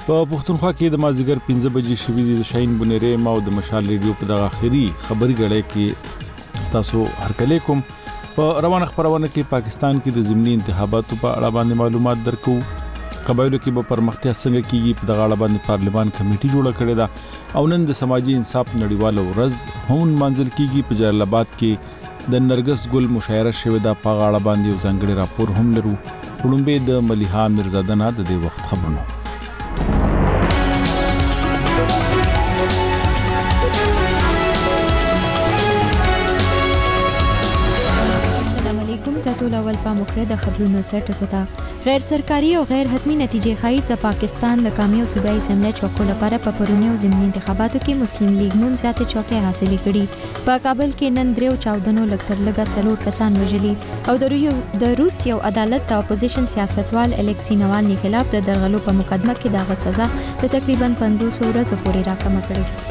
په پښتونخوا کې د مازیګر 15 بجې شوې د شاهین بنيري او د مشال ریډیو په دغه اخري خبري غړې کې تاسو هرکله کوم په روانه خبرونه کې پاکستان کې د ضمني انتخاباتو په اړه باندې معلومات درکو. قبایلو کې به پرمختیا څنګه کیږي په دغه اړه باندې پارلمان کمیټي جوړه کړې ده او نن د سماجی انصاف نړیواله ورځ هم منځل کیږي. په جلال آباد کې د نرګس ګل مشاعره شوې ده په اړه باندې یو ځانګړي راپور هم لرو. وړاندې د ملیحه میرزاده نه د دې وخت خبرونه. ټول اول په مخره د خبرونو سرټکو ته غیر سرکاري او غیر حتمی نتیجې ښایي د پاکستان د قومي او صوبایي اسمبلی چوکو لپاره په پرونی او ضمني انتخاباتو کې مسلم لیگ نون زیاتې چوکۍ حاصلې کړي. په کابل کې نن دریو چاودنو لکتر لګا سلوټ کسان وژلي او د روس یو عدالت د اپوزیشن سیاستوال الکسی نوالني خلاف د درغلو په مقدمه کې دغه سزا د تقریبا 500 ورځې پورې راکمه کړې.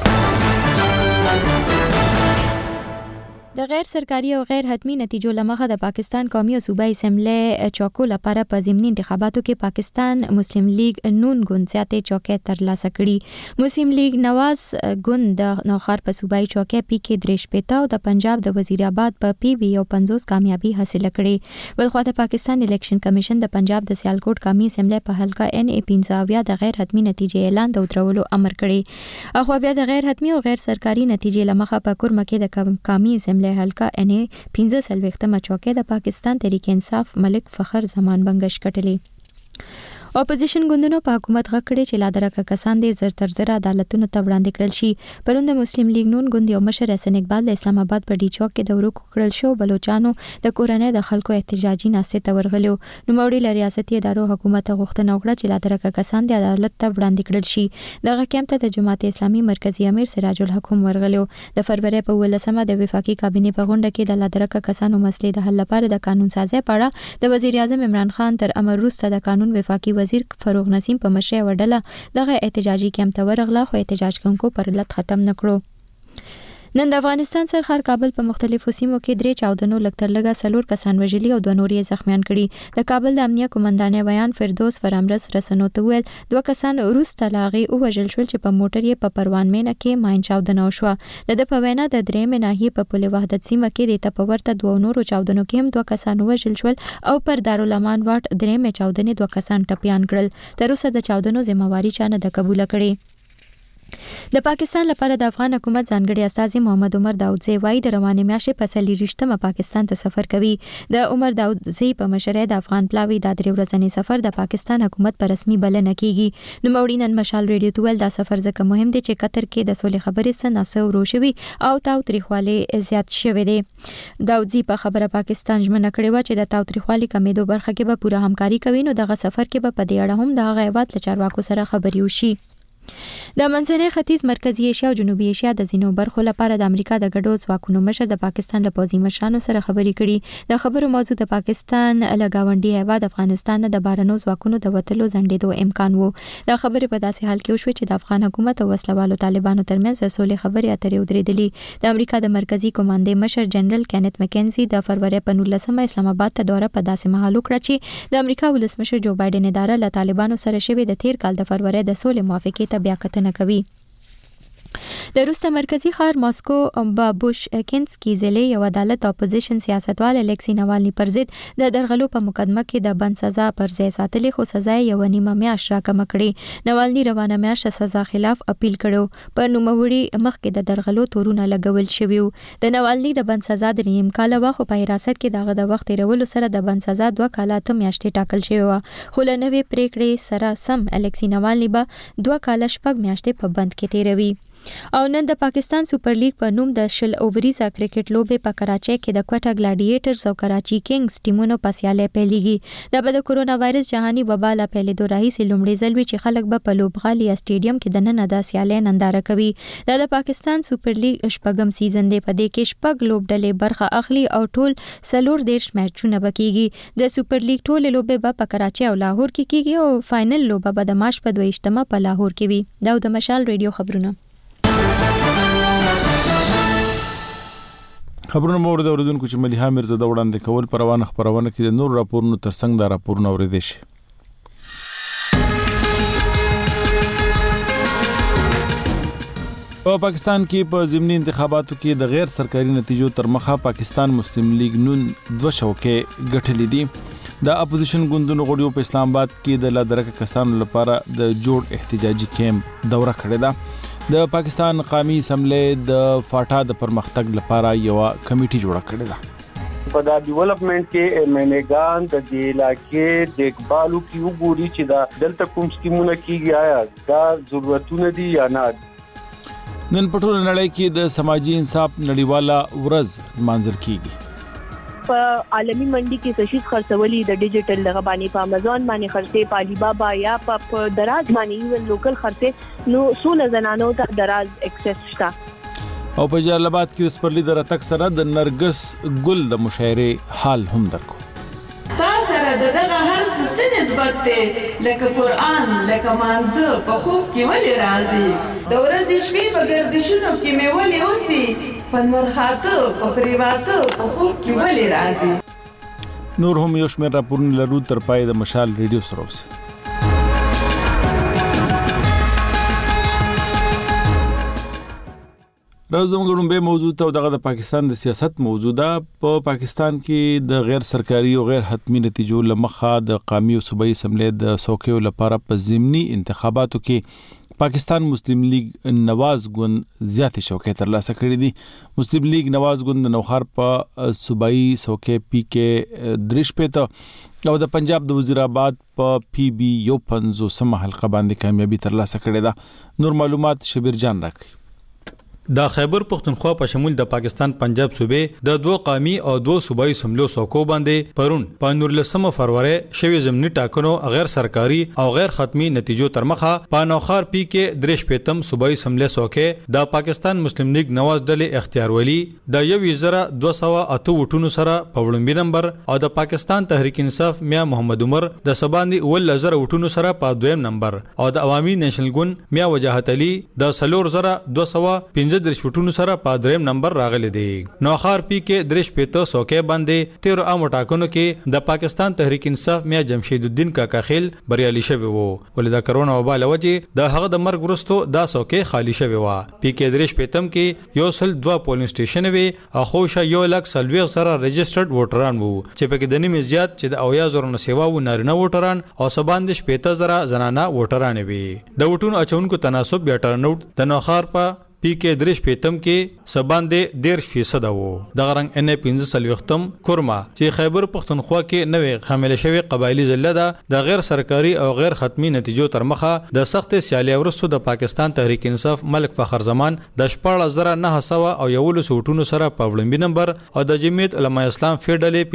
د غیر سرکاري او غیر حتمی نتیجو لمخه د پاکستان قومي او صوبایي اسمبلی چوکو لپاره په ضمني انتخاباتو کې پاکستان مسلم لیگ نون ګوند زیاتې چوکۍ ترلاسه کړي. مسلم لیگ نواز ګوند د نوخار په صوبایي چوکۍ پی کې 3 او د پنجاب د وزیر آباد په پی وی او 50 کامیابی حاصل کړي. بلخو د پاکستان الیکشن کمیشن د پنجاب د سیالکوټ قومي اسمبلی په حلقه ان ای 15 د غیر حتمی نتیجې اعلان د ودرولو امر کړي. اخو بیا د غیر حتمی او غیر سرکاري نتیجې لمخه په کورمه کې د قومي اسمبلی حلقه ان 15 چوکۍ د پاکستان تحریک انصاف ملک فخر زمان بنگش کټلي. اپوزیشن ګوندونو په حکومت غږ کړی چې لادرکه کسان دې زر تر زر عدالتونو ته وړاندې کړل شي. پرون د مسلم لیگ نون ګوند یو مشر حسن اقبال د اسلام آباد په ډی چوک کې د ورکو کړل شو بلوچستانو د کورنۍ د خلکو احتجاجي ناسې ته ورغلو. نو موري ریاستي ادارو حکومت غوښتنه وکړه چې لادرکه کسان د عدالت ته وړاندې کړل شي. دغه کیمپ ته د جماعت اسلامي مرکزی امیر سراج الحق هم ورغلو. د فروری په 18مه د وفاقي کابینې په غونډه کې د لادرکه کسانو مسلې د حل لپاره د قانون سازي په اړه د وزیر اعظم عمران خان تر امر وروسته د قانون وفاقي وزیر فاروق نسیم په مشرۍ وډله دغه احتجاجي کیمپ ته ورغله خو احتجاج کوونکو پر علت ختم نکړو. نن د افغانستان سرحد کابل په مختلفو سیمو کې 3 چاودنو لکتر لګا سلور کسان وژلي او 2 نور یې زخمیان کړي. د کابل د امنیه قومندانې بیان فردوس فرامرز رسنو ته ویل 2 کسان وروسته لاغي او وژل شول چې په موټر یې په پروان مینه کې ماین چاودنه وشوه. د په وینا د درېمې ناحیې په پل وحدت سیمه کې د تپورته 2 نورو چاودنو کې هم 2 کسان وژل شول او پر دارالامان واټ درېمې چاودنې 2 کسان ټپيان کړل. تر اوسه د چاودنو ذمہواری چا نه د قبول کړي. د پاکستان لپاره د افغان حکومت ځانګړي استازي محمد عمر داودزی وايي د روانې میاشتې په 28مه پاکستان ته سفر کوي. د عمر داودزی په مشرۍ د افغان پلاوی د 3 ورځنی سفر د پاکستان حکومت په رسمي بلنه کیږي. نو موري نن مشال ریډیو ته ویل دا سفر ځکه مهم دی چې قطر کې د سولې خبرې سناسه وروشوي او تاوتریخواله زیات شوې دي. داودزی په خبره پاکستان ژمنه کړې و چې د تاوتریخوالي کمیدو برخه کې به پوره همکاري کوي. نو دغه سفر کې به په دې اړه هم د غیبت لچارواکو سره خبري وشي. د منځني ختیځ مرکزی ایشیا او جنوبي ایشیا د ځینو برخو لپاره د امریکا د ګډو ځواکونو مشر د پاکستان له پوځي مشرانو سره خبرې کړي. د خبرو موضوع د پاکستان لګاونډي هیواد افغانستان د بارنو ځواکونو د وټلو ځنډېدو امکان وو. د خبرې په داسې حال کې وشو چې د افغان حکومت او وسلوالو طالبانو ترمنځ د سولې خبرې اترې ودرېدلې. د امریکا د مرکزی کمانډې مشر جنرال کینت مکنزي د فروری په 19مه اسلام آباد ته دوره په داسې مهال وکړه چې د امریکا ولسمشر جو بایدن اداره له طالبانو سره شوې د تیر کال د فروری د سولې موافقې ته بیا کتنه کوي. د روسیا مرکزی ښار ماسکو په بوشکینسکي ضلع یو عدالت اپوزیشن سیاستوال الکسی نوالني پر ضد د درغلو په مقدمه کې د بند سزا پر ځای ساتلې خو سزا یې 1.5 میاشت راکمه کړې. نوالني روانه میاشت سزا خلاف اپیل کړو. په نوموړي مخکې د درغلو تورونه لګول شوی وو. د نوالني د بند سزا د نیم کال وخت په حراست کې دغه د وخت تیرولو سره د بند سزا 2 کاله ته میاشتې ټاکل شوی و. خو له نوې پریکړې سره سم الکسی نوالني به 2 کاله شپږ میاشتې په بند کې تیروي. او نن د پاکستان سپر لیګ په نوم د شل اووریزه کرکټ لوبې په کراچۍ کې د کوټا ګلاډیټرز او کراچي کینګز ټیمونو په سیالۍ پیلېږي. د د کورونا وایرس جهاني وبا له پیلېدو راهیسې لومړی ځل وي چې خلک به په لوبغالي سټیډیم کې د نن د سیالۍ ننداره کوي. د پاکستان سپر لیګ شپږم سیزن دی. په دې کې شپږ لوبډلې برخه اخلي او ټول 14 میچونه بکیږي. د سپر لیګ ټول لوبې به په کراچۍ او لاهور کې کیږي او فائنل لوبه به د مارچ په 22مه په لاهور کې وي. دا د مشال ریډیو خبرونه. خبرونه مورد اوریدونکو چې ملیحه میرزاده وړاندې کول پر روانه خبرونه کې د نور راپورونو ترڅنګ دا راپورونه اوریدل شي. په پاکستان کې په ضمني انتخاباتو کې د غیر سرکاري نتیجو تر مخه پاکستان مسلم لیگ نون 2 شوکې ګټلې دي. د اپوزیشن ګوندونو غړیو په اسلام آباد کې د لادرکه کسانو لپاره د جوړ احتجاجي کیمپ دوره کړې ده. د پاکستان قومي اسمبلی د فاټا د پرمختګ لپاره یو کمیټي جوړه کړې ده. په دا ډیولپمنٹ کې منګان د دې علاقې د اقبالو کې وګوري چې دا دلته کوم سکیمونه کیږي آیا دا ضرورتونه دي یا نه. نن په ټوله نړۍ کې د سماجی انصاف نړیواله ورځ مانځل کیږي. په عالمي منډي کې تشخیص خرڅولي د ډیجیټل دغه باندې په امازون باندې خرڅې، په علي بابا یا په دراز باندې ایون لوکل خرڅې، نو سونه زنانو ته دراز اکسس شته. او په جلال آباد کې د سپرلی د راتګ سره د نرګس ګل د مشاعرې حال هم درکو. تا سره دغه هر څه نسبت ته لکه قرآن لکه مانزه په خوب کې ولې راځي، د ورځې شپې په ګردشونو کې مې ولې اوسي، په مرخاته په پریواته په خوب کې ولې راځي. نور هم یو شمېر راپورونه لرو، تر پای د مشال ریډیو سره اوسئ. راځم غوړم به موضوع ته دغه د پاکستان د سیاست موضوع ده. په پاکستان کې د غیر سرکاري او غیر حتمی نتیجو لمخه د قومي او صوبایي اسمبلی د څوکیو لپاره په ضمني انتخاباتو کې پاکستان مسلم لیگ نواز ګوند زیاتې شوکې ترلاسه کړې دي. مسلم لیگ نواز ګوند د نوخار په صوبایي څوکۍ پی کې 53 او د پنجاب د وزیر آباد په پی بی 50 حلقه باندې کامیابی ترلاسه کړې ده. نور معلومات شبیر جان راکړي. د خیبر پختونخوا په شمول د پاکستان پنجاب صوبې د 2 قومي او 2 صوبایي سملو څوکو باندې پرون په 19 فروری شوی ضمني ټاکنو غیر سرکاري او غیر ختمي نتیجو تر مخه په نوخار پی کې 53 صوبایي سملې څوکې د پاکستان مسلم لیگ نواز ډلې اختیار ولي د 1208 وټونو سره په وړاندې نمبر او د پاکستان تحریک انصاف میا محمد عمر د سباندي 11000 وټونو سره په دویم نمبر او د عوامي نېشنل ګوند میا وجاهت علي د 4215 وټونو سره په دریم نمبر راغلي دي. نوخار پی کې 53 څوکۍ باندې 13 عام ټاکنو کې د پاکستان تحریک انصاف میا جمشید الدین کاکا خیل بریالي شوی وو، ولې د کرونا وبا لوجه د هغه د مرګ وروسته دا څوکۍ خالی شوی و. پی کې 53 کې یو سل 2 پولینګ سټیشن وي او خوشا یو لک سلوي سره ريجسترډ ووټران وو چې په کې د نیمه زیات چې د اویا زره نسوا و نارینه ووټران او 15 زنانه ووټران وي. د وټونو اچونکو تناسب بیا ټرناوټ د نوخار په پی کې 53 کې سباندې 10% وو. د غرنګ ان 15 کورما چې خیبر پختونخوا کې نوې حامل شوی قبایلی ضلع ده د غیر سرکاري او غیر ختمي نتیجو تر مخه د سخت سیالي ورستو د پاکستان تحریک انصاف ملک فخر زمان د 14900 او 11 وټونو سره په وړاندې نمبر او د جمعیت علماء اسلام فیډلې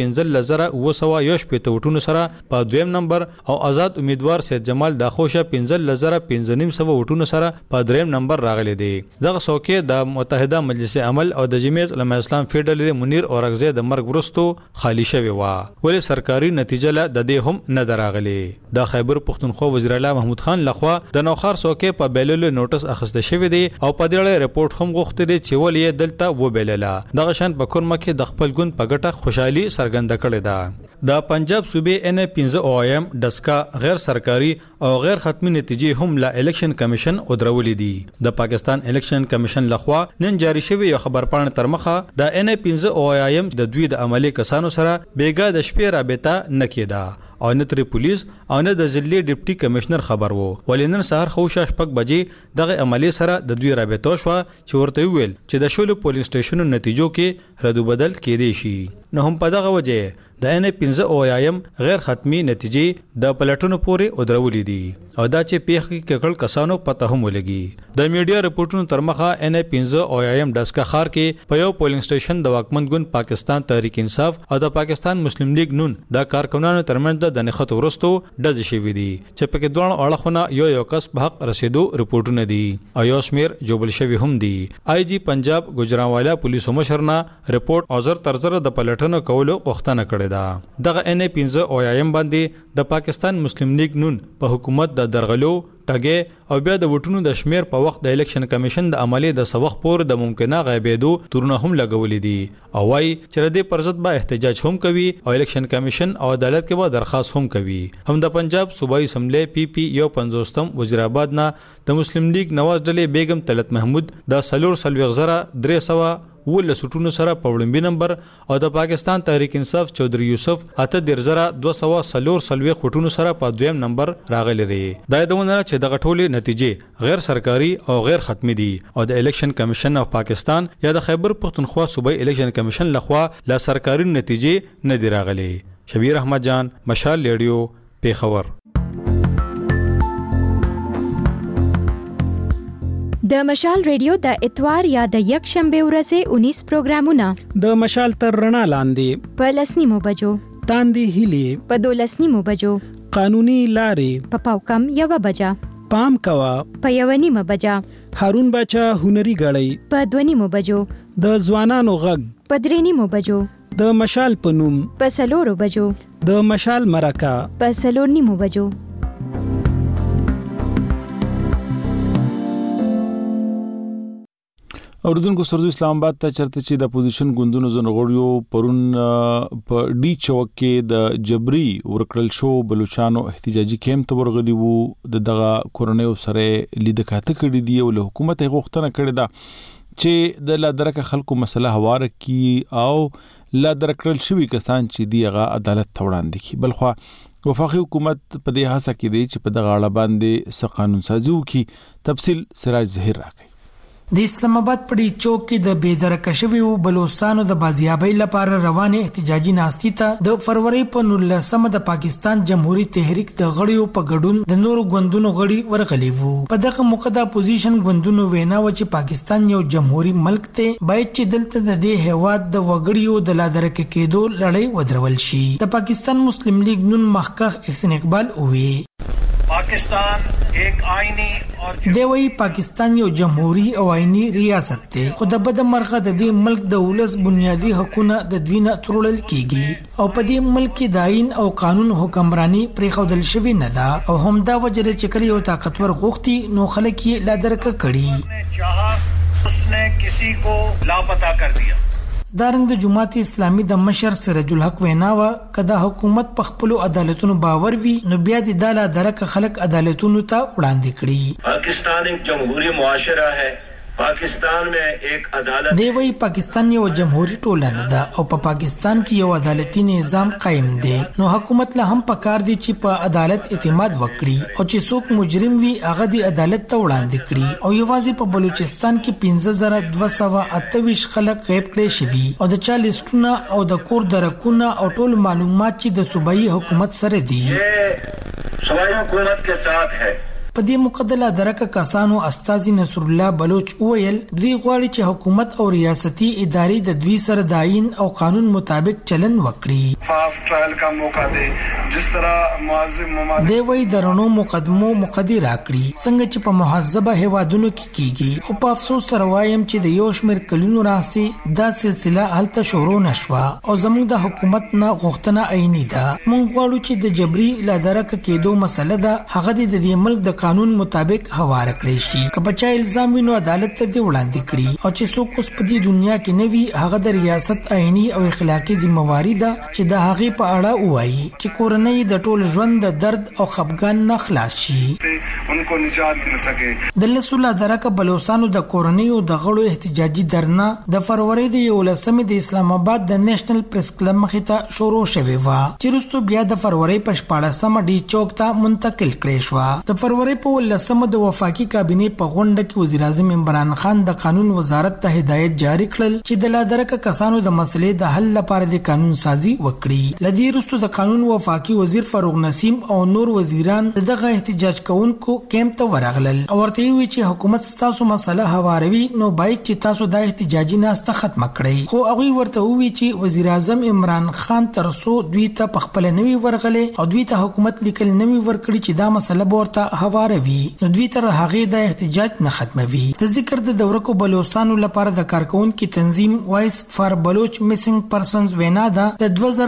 15900 وټونو سره په دویم نمبر او آزاد امیدوار سید جمال داخوشه 15500 وټونو سره په دریم نمبر راغلي دي. څوکۍ د متحده مجلس عمل او د جمعیت علماء اسلام فیډرل منیر اورغزی د مرګ وروسته خالی شوی و، ولې سرکاري نتیجه له د دې هم نه دراغلي. د خیبر پختونخوا وزیر اعلی محمود خان لخوا د نوخار څوکۍ په بیللو نوټس اخیسته شوی دی او په دې اړه رپورټ هم غوښتي دی چې ولې دلته و بیلله. دغه شان په کورما کې د خپل ګوند په ګټه خوشحالي څرګنده کړې ده. د پنجاب صوبې ان 15 دسکا غیر سرکاري او غیر ختمي نتیجې هم لا الیکشن کمیشن ودرولې دي. د پاکستان الیکشن کمیشن لخوا نن جاری شوی یو خبرپاڼه تر مخه د ان 15 د دوی د عملی کسانو سره بیګا د شپې رابطه نکیدا او نه تر پولیس او نه د ضلع ډیپټي کمشنر خبر وو، ولینن سهار خوشا شپږ بجې دغه عملی سره د دوی رابطه شو چې ورته ویل چې د شولو پولیس سټیشنو نتیجو کې ردو بدل کېدی شي. نو هم په دغه وجه د ان 15 غیر ختمي نتیجې د پلټونو پورې ودرولې دي او دا چې پیښ کې ککړ کسانو پته هم ولګي. د میډیا رپورټونو تر مخه ان 15 دسکا خار کې په یو پولینګ سټیشن د واکمن ګوند پاکستان تحریک انصاف او د پاکستان مسلم لیگ نون د کارکونانو ترمنځ د نخښت ورستو ډز شوی دي چې په کې دوه اړخونه یو کس په حق رسیدو رپورټونه دي او یو شمیر جوبل شوی هم دي. آی جی پنجاب ګجرانوالا پولیسو مشرنا رپورټ اوزر ترزر د پلټنو کولو غوښتنه کړې ده. دغه ان 15 باندې د پاکستان مسلم لیگ نون په حکومت د درغلو ټګي او بیا د وټونو د شمیر په وخت د الیکشن کمیشن د عملي د سوخ پور د ممکنه غیبېدو تورونه هم لګولې دي او وايي چې د پرزت به احتجاج هم کوي او الیکشن کمیشن او عدالت کې به درخواست هم کوي. هم د پنجاب صوبایي اسمبلی PP یو 50م وزیرآباد نه د مسلم لیگ نواز ډلې بیگم طلعت محمود د سلور سلوي غزره 300 ول سټونو سره په وړاندې نمبر او د پاکستان تحریک انصاف چودري یوسف اته درزره 200 سلور سلوي خټونو سره په دویم نمبر راغلي دي. دا دونه چې د غټولې نتیجې غیر سرکاري او غیر ختمي دي او د الیکشن کمیشن اف پاکستان یا د خیبر پختونخوا صوبایي الیکشن کمیشن لخوا لا سرکاري نتیجې نه دی راغلي. شبیر احمد جان، مشال ریډیو، پیښور. د مشال ریډیو د اتوار یا د یک شنبه ورځې 19 پروګرامونه د مشال تر رڼا لاندې په 10 بجو، تاندې هلي په 12 بجو، قانوني لارې په پاوکم 1 بجا، پام کوا په 1 بجا، هارون باچا هنري غړی په 2 بجو، د ځوانانو غږ په 3 بجو، د مشال په نوم په 4 بجو، د مشال مرکه په 4 بجو. اوردونکو سرزو اسلام آباد ته چرته چې د اپوزیشن ګوندونو زنغړیو پرون په ډي چوک کې د جبري ورکړل شو بلوچستانو احتجاجي کیمپ ته ورغلي وو. دغه کورونیو سره لیدکاته کړي دی او له حکومت غوښتنه کړې ده چې د لادرکه خلکو مسله هواره کی او لادرکړل شوی کسان چې دیغه عدالت ته وړاندې کی. بلخوا وفاقي حکومت په دې هڅه کې دی چې په دغه اړه باندې س قانون سازي وکړي. تفصیل سراج ظهیر راکړي. د اسلام آباد په ډي چوک کې د بېدرکه شویو بلوچستانو د بازیابۍ لپاره روانه احتجاجي ناستي ته د فروری په 19 د پاکستان جمهوریت تحریک د غړیو په ګډون د نورو ګوندونو غړي ورغلي وو. په دغه موقع د اپوزیشن ګوندونو وینا و چې پاکستان یو جمهوریت ملک ته باید چې دلته د دې هیواد د وګړیو د لادرکه کېدو لړۍ ودرول شي. د پاکستان مسلم لیگ نون مخکخ احسان اقبال وی पाकिस्तान एक आईनी और دوی پاکستان یو جمهوری او آئینی ریاست دی خو د بد مرغه د دې ملک د ولس بنیادی حقوقونه د دوینه ترول کیږي او په دې ملک کې د آئین او قانون حکمرانی پرې خودل شوی نه ده او همدا وجره چې کلی یو طاقتور غوښتي نو خلک یې لادرکه کړي उसने किसी को लापता कर दिया. دارنګ د جماعت اسلامي د مشر سراج الحق ویناوه کدا حکومت په خپل عدالتونو باور وي نو بیا د داله درک خلک عدالتونو ته وړاندې کړي. पाकिस्तान एक जमहूरी मुआशरा है. पाकिस्तान में एक अदालत دی وی پاکستان یو جمهوریت ټولنه ده او په پاکستان کې یو عدالتي نظام قائم دی نو حکومت له هم پکار دی چې په عدالت اعتماد وکړي او چې څوک مجرم وي هغه د عدالت ته وړاندې کړي. او یوازې په بلوچستان کې 15228 خلک غیب کړي شوي او د 40 ټونه او د کور درکونه او ټول معلومات چې د صوبایي حکومت سره دي صوبایي حکومت के साथ है. په دې مقدله درکه کسانو استاذ نصر الله بلوچ ویل دوی غواړي چې حکومت او ریاستي ادارې د دوی سره د آئین او قانون مطابق چلن وکړي. فاف ټرایل کا موقع دی جس طرح معظم ممالک دی وی درنو مقدمو مقدر راکړي څنګه چې په مهذبه هوادونو کې کیږي خو په افسوس سره وایم چې د یو شمېر کلونو راځي دا سلسله هلته شروع نشوه او زموږ د حکومت نه غوښتنه آئینی ده. موږ غواړو چې د جبري لادرکه کېدو مسله ده هغه د دې ملک د قانون مطابق هواره کړی شي. که بچا الزام وینو عدالت ته دی وړاندې کړي او چې څوک اوس په دې دنیا کې نوي هغه د ریاست آئینی او اخلاقی ذمہواری ده چې د هغه په اړه وایي چې کورنۍ د ټول ژوند د درد او خفګان نه خلاص شي. انکو نجات مل سکے. د لسوله درکه بلوچستانو د کورنۍ د غړو احتجاجي درنا د فروری د 11 د اسلام آباد د نېشنل پریس کلب مخې ته شروع شوه و چې وروسته بیا د فروری په 14 ډي چوک ته منتقل کړي شو. د فروری په 19 د وفاقي کابینه په غونډه کې وزیر اعظم عمران خان د قانون وزارت ته هدایت جاری کړل چې د لادرکه کسانو د مسلې د حل لپاره د قانون سازي وکړي. لدی وروسته د قانون وفاقي وزیر فاروق نسیم او نور وزیران دغه احتجاج کوونکو کیمپ ته ورغلل او ورته وی چې حکومت تاسو مسله هواروي نو باید چې تاسو د احتجاجي ناسته ختم کړئ. خو هغه ورته وی چې وزیر اعظم عمران خان ترسو دوی ته په خپل نوي ورغله او دوی ته حکومت لیکل نوي ورکړي چې دا مسله ورته هواره نو دوی تر هغه د احتجاج نه ختموي. د ذکر د دورکو بلوچستانو لپاره د کارکونکو تنظیم وایس فار بلوچ میسنګ پرسنز وینا ده د 2009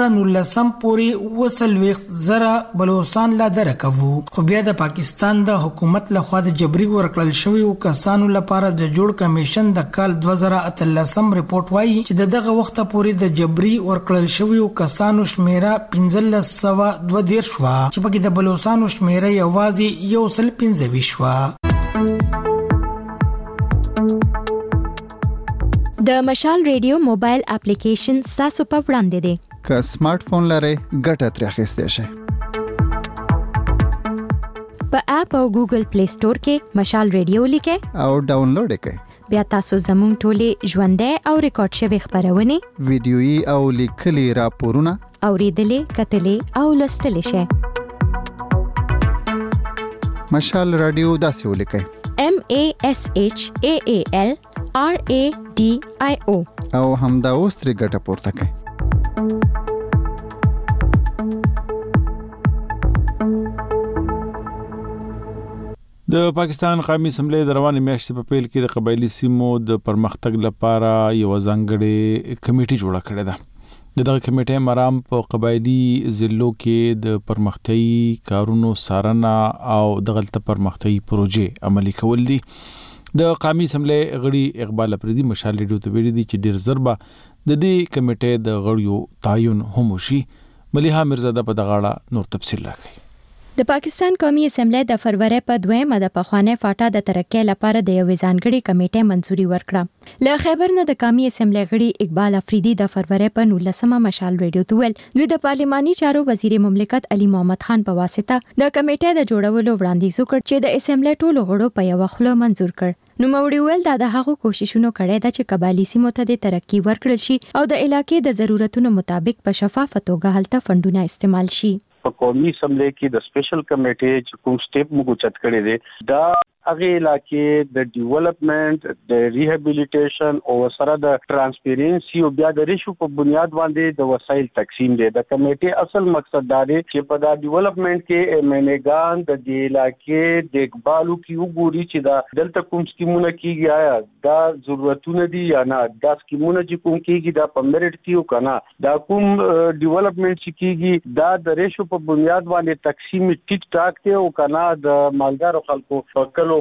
19 پورې وسلويخ زره بلوچستان لا درکوو. خو بیا د پاکستان د حکومت لخوا د جبري ورکړل شوی او کسانو لپاره د جوړ کمیشن د کال 2013 ریپورت وایي چې دغه وخت پورې د جبري ورکړل شوی او کسانو شمیره 1522 شو چې پکې د بلوچستان شمیره یوازې 115 شو. د مشال ریډیو موبایل اپلیکیشن تاسو په وړاندې دی. که سمارټ فون لرئ ګټه ترې اخیستی شئ. په اپ او ګوګل پلی سٹور کې مشال ریډیو لیکئ او ډاونلوډ یې کړئ. بیا تاسو زموږ ټولې ژوندۍ او ریکارډ شوی خبرونه ویډیويي او لیکلي راپورونه اوریدلې کتلې او لوستلې شئ. مشال رادیو داسې ولیکئ: MASHAAL RADIO او همدا اوس ترې ګټه پورته کړئ. د پاکستان قومي اسمبلی د روانې میاشتې په پیل کې د قبایلی سیمو د پرمختګ لپاره یو ځانګړې کمیټه جوړه کړې ده. دغه کمیټه مرام په قبایلی ضلعو کې د پرمختګي کارونو څارنه او دغه پرمختګي پروژې عملي کول دي. د قومي اسمبلی غړي اقبال افریدي مشال ریډیو ته ویلي دي چې ډیر ضربه د دې کمیټې د غړیو تعین هم وشي. ملیحه مرزاده په دغه اړه نور تفصیل راکړي. د پاکستان قومي اسمبلی د فروری په 2 د پخوانه فاټا د ترقۍ لپاره د یو ځانګړي کمیټې منځوري ورکړه. له خیبر نه د قومي اسمبلی غړي اقبال افریدي د فروری په 19 مشال ریډیو ته ویل دوی د پارلماني چارو وزیر مملکت علي محمد خان په واسطه د کمیټې د جوړولو وړاندیز وکړ چې د اسمبلی ټولو غړو په یو خله منځور کړ. نو موري ویل دا د هغو کوششونو کړي دا چې قبایلی سیمو ته د ترقۍ ورکړل شي او د علاقې د ضرورتونو مطابق په شفافه توګه هلته فندونه استعمال شي. په قومي اسمبلی کې د سپیشل کمیټې چې کوم سټیپ موږ چت کړی دی دا هغه علاقې د ډیولپمنٹ د ریهابیلیټیشن او سره د ترانسپیرنسي او بیا د ریشو په بنیاد باندې د وسایل تقسیم دی. د کمیټې اصل مقصد دا دی چې په دا ډیولپمنٹ کې منګان د علاقې د اقبالو کې وګوري چې دا دلته کوم سکیمونه کیږي آیا دا ضرورتونه دي یا نه دا سکیمونه چې کوم کیږي دا په میرټ کیو کنه دا کوم ډیولپمنٹ چې کیږي دا د ریشو په بنیاد باندې تقسیم ټیک ټاک دی او کنه د مالدارو خلکو په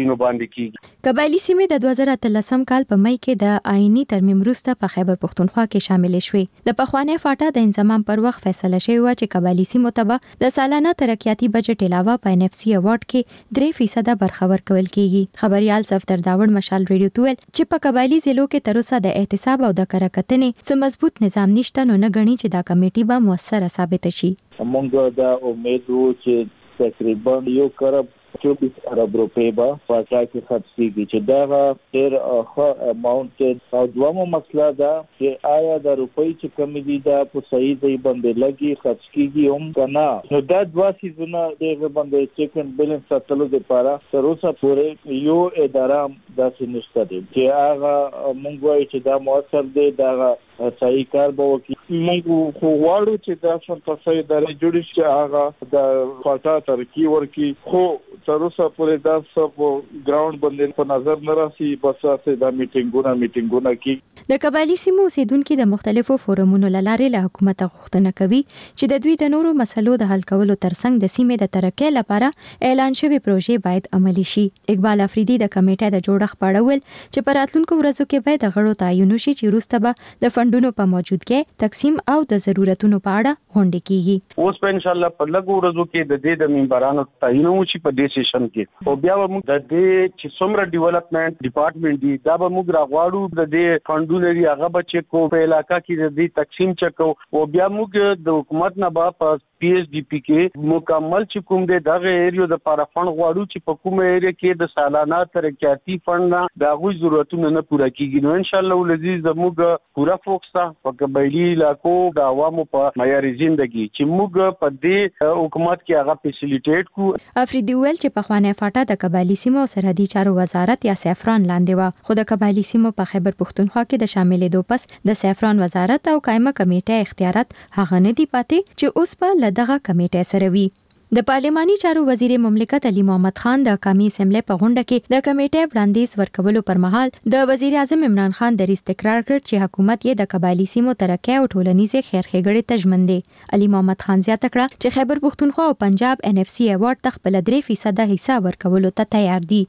قبایلی سیمې د 2013 کال په مئی کې د آئینی ترمیم وروسته په خیبر پختونخوا کې شامل شوې. د پخوانه فاټا د انضمام پر وخت فیصله شوی و چې قبایلی سیمو ته د سالانه ترقیاتي بجټ علاوه په NFC اوارډ کې 3% برخه ورکول کیږي. خبريال صفدر داوړ مشال ریډیو ته ویل چې په قبایلی ضلعو کې تر اوسه د احتساب او د کارکتنې څه مضبوط نظام نشته نو نه غني چې دا کمیټي به موثره ثابت شي. موږ دا امید وو چې تقریبا 1 کروڑ 24 ارب روپے با فاټا کې خرڅ کیږي چې دا ډېر ښه اماونټ او دومره مسله دا چې آیا د روپۍ چې کمی دي دا په صحیح ځای باندې لګي خرڅ کیږي هم کنه. نو دا دوا سیزونه د باندې چیک اینڈ بیلنس ساتلو لپاره تر اوسه پورې یو اداره داسې نشته دي چې هغه مونږ وایي چې دا موثر دی دا صحیح کار به وکړي. موږ خو غواړو چې دا څنګه ادارې جوړې شي هغه د فاټا ترقی ورکړي خو تر اوسه پورې دا سب ګراوند باندې په نظر نه راسي بس اساس دا میټینګونه کې. د قبایلی سیمو اوسیدونکو د مختلفو فورمونو لارې له حکومت غوښتنه کوي چې د دوی د نورو مسلو د حل کولو ترڅنګ د سیمې د ترقۍ لپاره اعلان شوی پروژې باید عملي شي. اقبال افریدي د کمیټې د جوړښت په اړه ویل چې په راتلونکو ورځو کې باید غړو تعین شي چې وروسته به د فندونو په موجودګۍ تقسیم او د ضرورتونو په اړه غونډې کیږي. اوس په ان شاء الله په لږو ورځو کې د دې د منبرانو تعین وشي په دې سیشن کې او بیا موږ د دې چې څومره ډیولپمنٹ ډپارټمنټ دی دا به موږ راغواړو د دې فندونو لري هغه به چې کو په علاقہ کې د دې تقسیم چکو او بیا موږ د حکومت نه په PSDP کې مکمل چې کوم د دغه ایریو د لپاره فند غواړو چې په کومه ایریا کې د سالانه ترقیاتي فند نه د غوښ ضرورتونو نه پوره کیږي. نو ان شاء الله ولذي زموږ پورا فوکس په قبایلی علاقو د عوامو په معیاري ژوندۍ چې موږ په دې حکومت کې هغه فیسیلیټیټ کو. افریدي ویل چې په خوانه فاټا د قبایلی سیمو سرحدي چارو وزارت یا سیفران لاندې و خو د قبایلی سیمو په خیبر پختونخوا کې د شاملېدو پس د سیفران وزارت او قائمه کمیټه اختیارات هغه نه دی پاتې چې اوس په دغه کمیټه سره وي. د پارلماني چارو وزیر مملکت علي محمد خان د قومي اسمبلی په غونډه کې د کمیټې وړاندیز ورکولو پر مهال د وزیر اعظم عمران خان دریځ تکرار کړ چې حکومت یې د قبایلی سیمو ترقی او ټولنیزې خیرښېګړې ته ژمن دی. علي محمد خان زیاته کړه چې خیبر پښتونخوا او پنجاب NFC ایوارډ ته خپل 3% حصہ ورکولو ته تیار دي.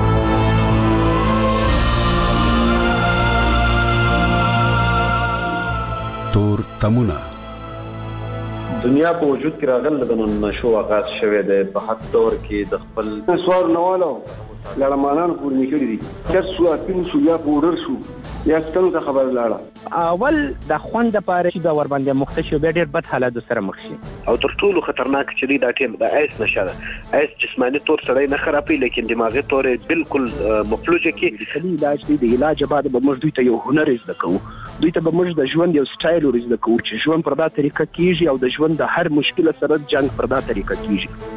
تور تمونه دنیا په وجود کې راغله د نشو آغاز شوه د په حد دور کې د خپل سوار نوالو لړمانان پور میکړي دي چې سو اپین سو یا پورر شو یا ستنه خبر لاړه اول د خوند لپاره چې د ور باندې مختشو به ډیر بد حالات سره مخ شي او تر ټولو خطرناک چې دا ټیم د ایس نشه ایس جسمانی تور سره نه خرابي لیکن دماغي تور بالکل مفلوجه کې علاج دی د علاج بعد به موږ دوی ته یو هنر زده کوو دوی ته به موږ د ژوند یو سټایل ورزده کوو چې ژوند پر دا طریقه کیږي او د ژوند د هر مشکل سره جنگ پر دا طریقه کیږي.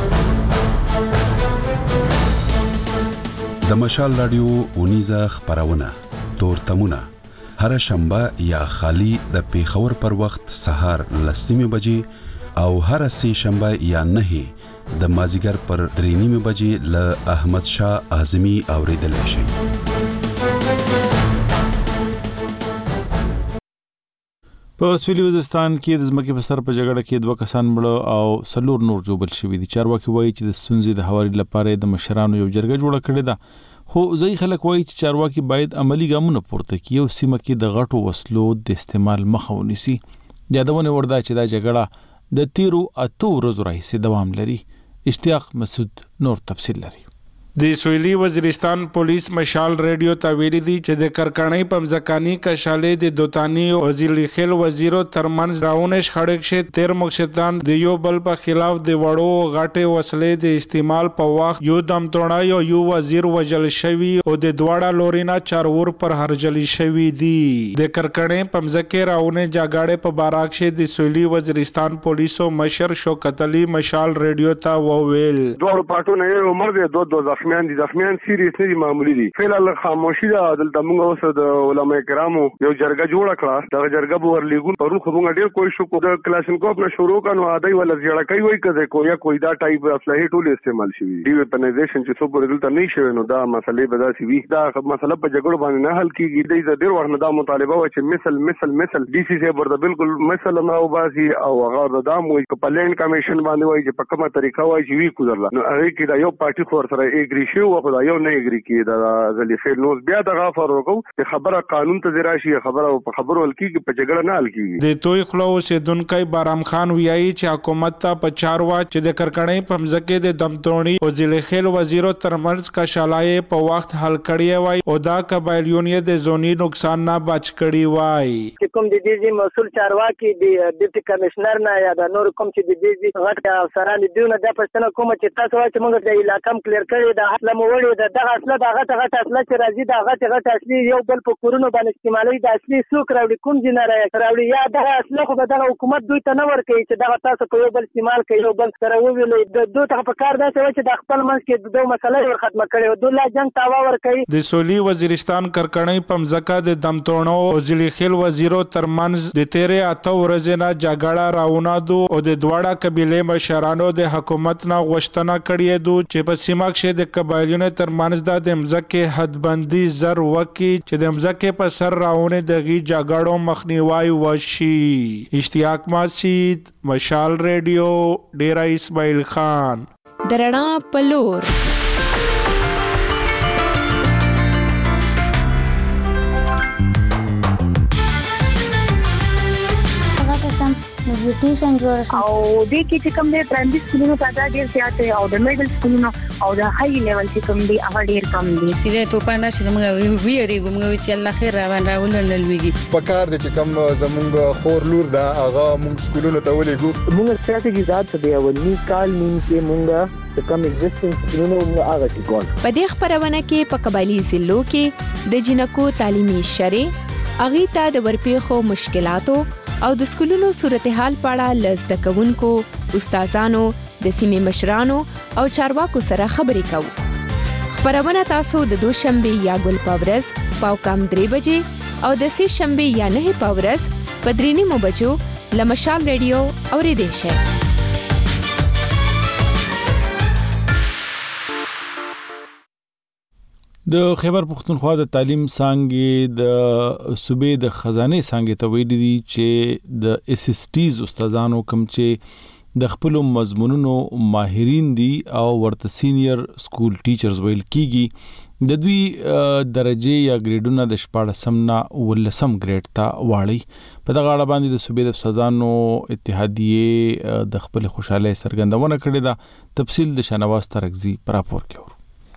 د مشال رادیو اونیزه خبرونه تور تمونه هر شنبه یا خالی د پیښور پر وخت سهار 10:00 بجې او هر سه شنبه یا 9 د مازیګر پر 3:30 بجې ل احمد شاه اعظمي اوریدل شي. په سویلي وزیرستان کې د ځمکې په سر په جګړه کې 2 کسان مړه او 4 نور جوبل شوي دي. چارواکي وایي چې د ستونزې د هواري لپاره د مشرانو یو جرګه جوړه کړې ده، خو ځای خلک وایي چې چارواکي باید عملی ګامونه پورته کړي او سیمه کې د غټو وسلو د استعمال مخه ونیسي. یادونه ورده چې دا جګړه د 8 ورځو راهیسې دوام لري. اشتیاق مسعود نور تفصیل لري. د سویلي وزیرستان پولیس مشال ریډیو ته ویلي دي چې د کرکړنۍ پمزکانی کشالې د دوتانی او وزیر خیل وزیرو ترمنځ راونش خړک شه 13 مقصدان د یو بل په خلاف د وړو غټه وسلې د استعمال په وخت یو دم توړای او یو وزیر وجل شوی او د دواړه لورینا چارور پر هرجلی شوی دي. د کرکړنۍ پمزکه راونه جاګاړې په باراک شه د سویلي وزیرستان پولیسو مشر شوکت علي مشال ریډیو ته وویل دوه پټونه یو عمر دی دو زخمیان سیریس نه دي معمولی دي. فعلا خاموشي ده دلته موږ اوس د علماء کرامو یو جرګه جوړه کړه. دا جرګه به ورلیګون پرون خو موږ ډیر کوی شو کو د کلاشینکوف نه شروع کانو عادي ولا زیړه کوي وای کده کویا کوئی دا ټایپ اسلحه ټول استعمال شي دی ویپنایزیشن چې څو پر دلته نه شوی نو دا مسلې به دا سی وی دا مسله په جګړه باندې نه حل کیږي. د ډیر وخت دا مطالبه و چې مثل ډي سي سي ورته بالکل مثلا نو باسي او هغه د دام وای په لینډ کمیشن باندې وای چې په کومه طریقه وای چې وی کوزرلا نو هغه کې دا یو پارټي خور سره اګری شو او خدای یو نه اګری کی دا غلی فعل نو بیا د غفر وکړو چې خبره قانون ته راشي خبره په خبرو ول کیږي په جګړه نه حل کیږي. د توي خلو سیدونکای بارام خان ویایي چې حکومت ته په چاروا چې د کرکړنۍ پمزکه د دمتونی او ځل خیل وزیرو ترمنځ کا شالای په وخت حل کړی وای او دا قبایلیون د زونی نقصان نه بچ کړی وای. چې کوم د دې مسول چارواکي د ډیپټي کمشنر نه یا د نور کوم چې د دې غټ افسران دیونه د پښتنه کوم چې تاسو وایي چې موږ د علاقې کلیر کړی د اصله موړي د دغه اصله د غټه اصله چې راځي د غټه اصلي یو بل په کورونو باندې استعمالوي د اصلي سوق راوړي کوم جنره راوړي یا دغه اصله خو د حکومت دوی ته نه ورکوي چې دغه تاسو په یو بل استعمال کوي یو بل سره وویلې د دوه ته په کار دا چې د خپل منځ کې د مسلې ور ختمه کړي او د لا جنگ تاوا ورکوي. د سویلي وزیرستان کرکړنۍ پمزکه د دمتونو او ځل خیل وزیرو ترمنځ د 8 ورځې نه جګړه راونه دو او د دواړه قبيله مشرانو د حکومت نه غوښتنه کړې دو چې په سیمه کې د قبایلیونو ترمنځ د مزکه حدبندي زر وکي چې د مزکه په سر راونه دغه جګړو مخنیوي وشي. اشتیاق مسعود مشال ریډیو ډیرا اسماعیل خان درنا پلور نیوټریشن جوړ شو او د کې چې کوم د پرایمري سکولونو تعداد ډیر زیات او د میډل سکولونو او د های لیول چې کوم دی هغه ډیر کم دي. سیده تو پانا چې موږ ویریږو موږ چې الله خیر راولل لويږي په کار د چې کوم زمونږ خور لور دا هغه موږ سکولونو ته ولېګو موږ ستراتیژي ذات څه دی ولني کال نیم کې موږ کم ایگزیسټنس سکولونو موږ هغه ټیکول. په دې خبرونه کې په قبایلی ضلعو کې د جنکو تعلیمي شری اغي ته د ورپېخو مشکلاتو او د سکولونو صورتحال په اړه لزده کوونکو، استادانو، د سیمې مشرانو او چارواکو سره خبرې کوو. خبرونه تاسو د دوشنبه یا ګل پاورز پاو کم 3 بجې او د سه شنبه یا 9 پاورز په 3:30 بجو لمشال ریډیو اوریدئ شئ. د خیبر پختونخوا د تعلیم څانګې د صوبې د خزانه څانګې ته ویلي دي چې د اس اس ټیز استادانو کوم چې د خپل مضمونونو ماهرین دي او ورته سینیئر سکول ټیچرز ویل کیږي د دوی درجه یا ګریډونه د 14 نه 19 ګریډ ته واړي په دغه اړه باندې د صوبې د استادانو اتحادیه د خپل خوشاله څرګندونه کړې ده تفصیل د شنواز ترغزي پر راپور کې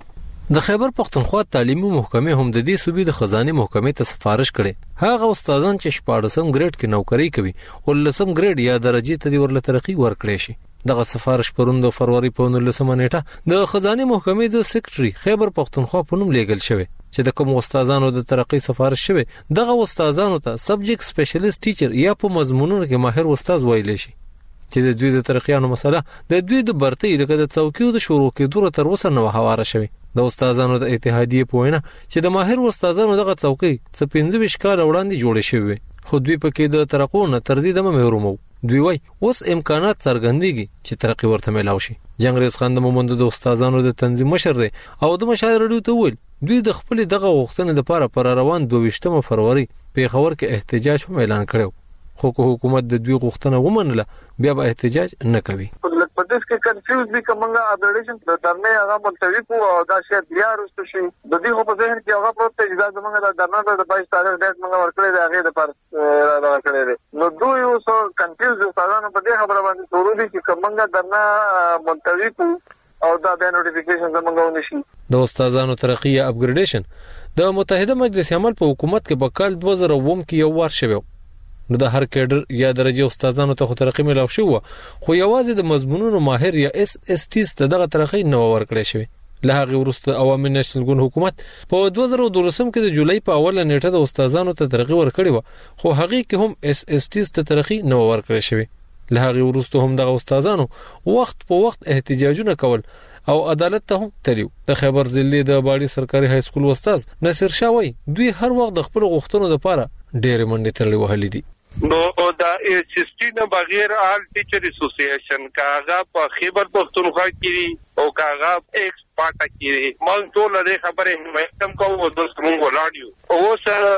د خیبر پختونخوا تعلیمي محکمې هم د دې صوبې د خزانه محکمې ته سفارش کړي هغه استادان چې 14 ګریډ کې نوکری کوي او 19 ګریډ یا درجه ته د ورله ترقی ورکړي شي دغه سفارش پرون د فروری په 19 نیټه د خزانه محکمې د سیکریټري خیبر پختونخوا په نوم لیږل شوی چې د کوم استادانو د ترقی سفارش شوی دغه استادانو ته سبجیکټ سپیشلیست ټیچر یا په مضمونونو کې ماهر استاد ویل شي چې د دوی د ترقیانو مسله د دوی د برتۍ لکه د څوکیو د شروع کېدو تر اوسه نو هواره شوی د استادانو د اتحادیه په وینا چې د ماهر استادانو دغه څوکۍ څه 15 کال وړاندې جوړې شوې خو دوی پکې د ترقونه تر دې دمه محرومو دوی وای اوس امکانات څرګندېږي چې ترقی ورته ملاو شي جنگریز خان د مومند د استادانو د تنظیم مشر دی او د مشاور رډیو ته ویل دوی د خپل دغه غوښتنې لپاره پر روان 22 فروری په خبر کې احتجاج هم اعلان کړو خو حکومت د دوی غوښتنه ومنله بیا به احتجاج نه کوي په دې کې کنفیوز دي کومه اپډیشن د درنه هغه ملتوی کو او دا شی بیا رسټ شي د دې په ذهن کې هغه پروت اجازه موږ د درنه د 22 تاریخ ډیټ موږ ورکړی دی هغه د پر را کړی نو دوی اوس کنفیوز استادانو په دې خبره باندې ضروري دي چې کومه درنه ملتوی کو او دا د نوټیفیکیشن زموږ ونشي د استادانو ترقی یا اپګریډیشن د متحده مجلس عمل په حکومت کې په کال 2009 کې یو وار شوی نو د هر کیډر یا درجه استادانو ته ترقی ملاو شو خو یوازې د مضمونونو ماهر یا اس اس ټی ته دغه ترقی نو ورکړی شوی له هغه وروسته عوامي نېشنل ګوند حکومت په 2012 کې د جولای په اوله نیټه د استادانو ته ترقی ورکړی خو هغه کې هم اس اس ټی ته ترقی نو ورکړی شوی له هغه وروسته هم دغه استادانو وخت په وخت احتجاجونه کول او عدالت ته هم تریو د خیبر ضلع د باړي سرکاري های سکول استاد نصر شاوی دوی هر وخت د خپل غوښتنو لپاره ډېر منډې ترلې وهلې دي نو دا سیستم بغیر آل ټیچر اسوسییشن کاغه په خیبر پختونخوا کې او کاغه ایکس پاټا کې مونږ ټول د خبرې مهتم کوو د څنګه ولاړیو او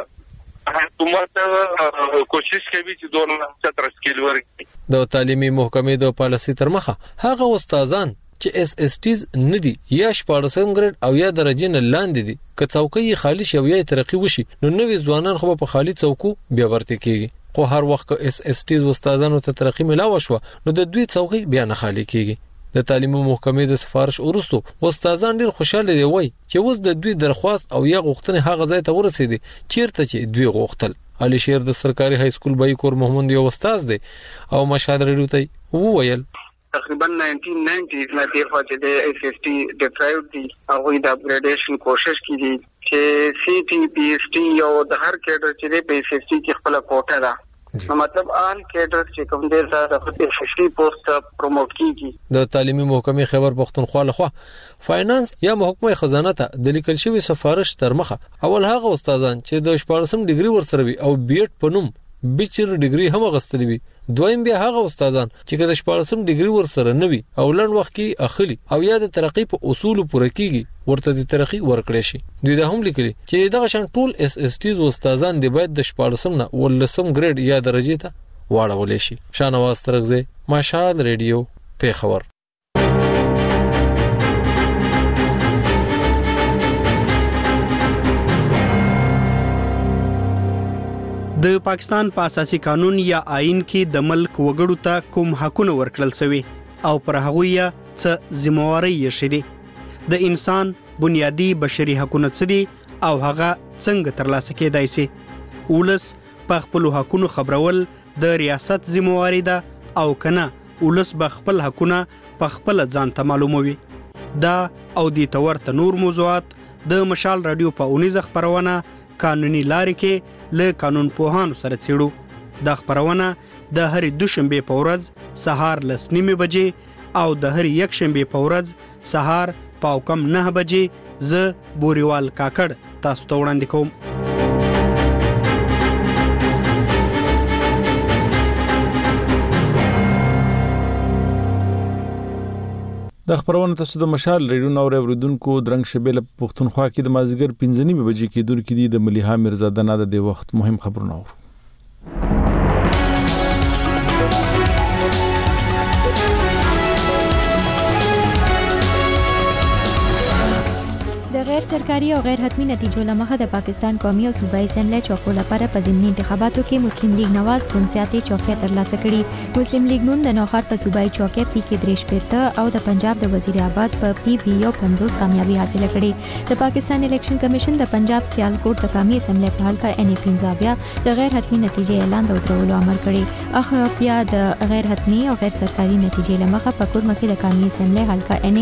سره حکومت کوشش کوي چې دونه ستر سکیل ورکړي د تعلیمي محکمې د پالیسي تر مخه هغه استادان چې اس اس ټیز ندي یا 14 ګریډ او یا درجه نه لاندې دي که څوکۍ خالی شي او یا ترقی وشي نو نوې ځوانان خو په خالی څوکو بیا ورته کیږي خو هر وخت اس اس ټیز استادانو ته ترقی ملاو شو نو د دوی څوکۍ بیا نه خالی کیږي د تعلیمي محکمې د سفارش ورستو استادان ډیر خوشاله دي وای چې اوس د دوی درخواست او یا غوښتنې هغه ځای ته ورسېدي چیرته چې دوی غوښتل علي شیر د سرکاري های سکول بایکور محمد یو استاد دی او مشاهده لري ته وویل تقریبا 1990 نه دی چې د اس اس ټی ډیپرایوډ دی هغه د اپګریډیشن کوشش کړي چې سی ټی پی اس ټی یو د هر کیډر چې په اس اس ټی کې خپل کوټه ده نو مطلب آل کیډر چې کوم دې د اس اس ټی پوسټ پروموټ کیږي د تعلیمي محکمې خیبر پختونخوا لخوا فاینانس یا محکمه خزانه ته د لیکل شوی سفارش تر مخه اول هغه استادان چې د 14 ډیګري ورسره وي او بی ایډ پنوم بیچر ډیګري هم غستلی وي دویم بیا هغه استادان چې کله 14 ډیګري ورسره نه وي او لن وخت کې اخلي او یا د ترقی په اصول پوره کیږي ورته د ترقی ورکړي شي دوی دا هم لیکلي چې دغه شان ټول اس اس ټیز استادان د باید د 14 نه 19 ګریډ یا درجه ته واړول شي شانواز ترغزه مشال ریډیو په خبر د پاکستان په اساسي قانون یا آئین کې د ملک وګړو ته کوم حقونه ورکړل شوی او پر هغه یې څه ذمہواری یې شې د انسان بنیادی بشري حقونه څه دي او هغه څنګه ترلاسه کېدای شي ولس په خپل حقونو خبرول د ریاست ذمہواری ده او کنه ولس به خپل حقونه په خپل ځان ته معلوموي دا او د تورته نور موضوعات د مشال رادیو په 19 خبرونه قانوني لارې کې له قانون پوهانو سره څېړو د خبرونه د هر دوشنبه په ورځ سهار 9:30 بجې او د هر یک شنبه په ورځ سهار 9:30 بجې ز بوريوال کاکړ تاسو ته وړاندې کوم د خبرونه تاسو د مشال ریډیو نو اوریدونکو درنګ شبیل پښتونخوا کې د مازیګر 15 بجې کې دور کې د مليحه مرزاده نه د وخت مهم خبرونه اورو. د غیر سرکاري او غیر حتمی نتیجو لمخه د پاکستان قومي او صوبایي اسمبلی چوکو لپاره په ضمني انتخاباتو کې مسلم لیگ نواز ګوندسیاتي چوکۍ ترلاسه کړي. مسلم لیگ نون د نوخار په صوبایي چوکۍ پی کې دریش پته او د پنجاب د وزیر آباد په پی بی یو 50 کامیابی حاصله کړي. د پاکستان الیکشن کمیشن د پنجاب سیالکوټ د قومي اسمبلی په حلقه ان 15 د غیر حتمی نتیجې اعلان د درولو امر کړي. اخر بیا د غیر حتمی او غیر سرکاري نتیجې لمخه په کورمه کې د قومي اسمبلی حلقه ان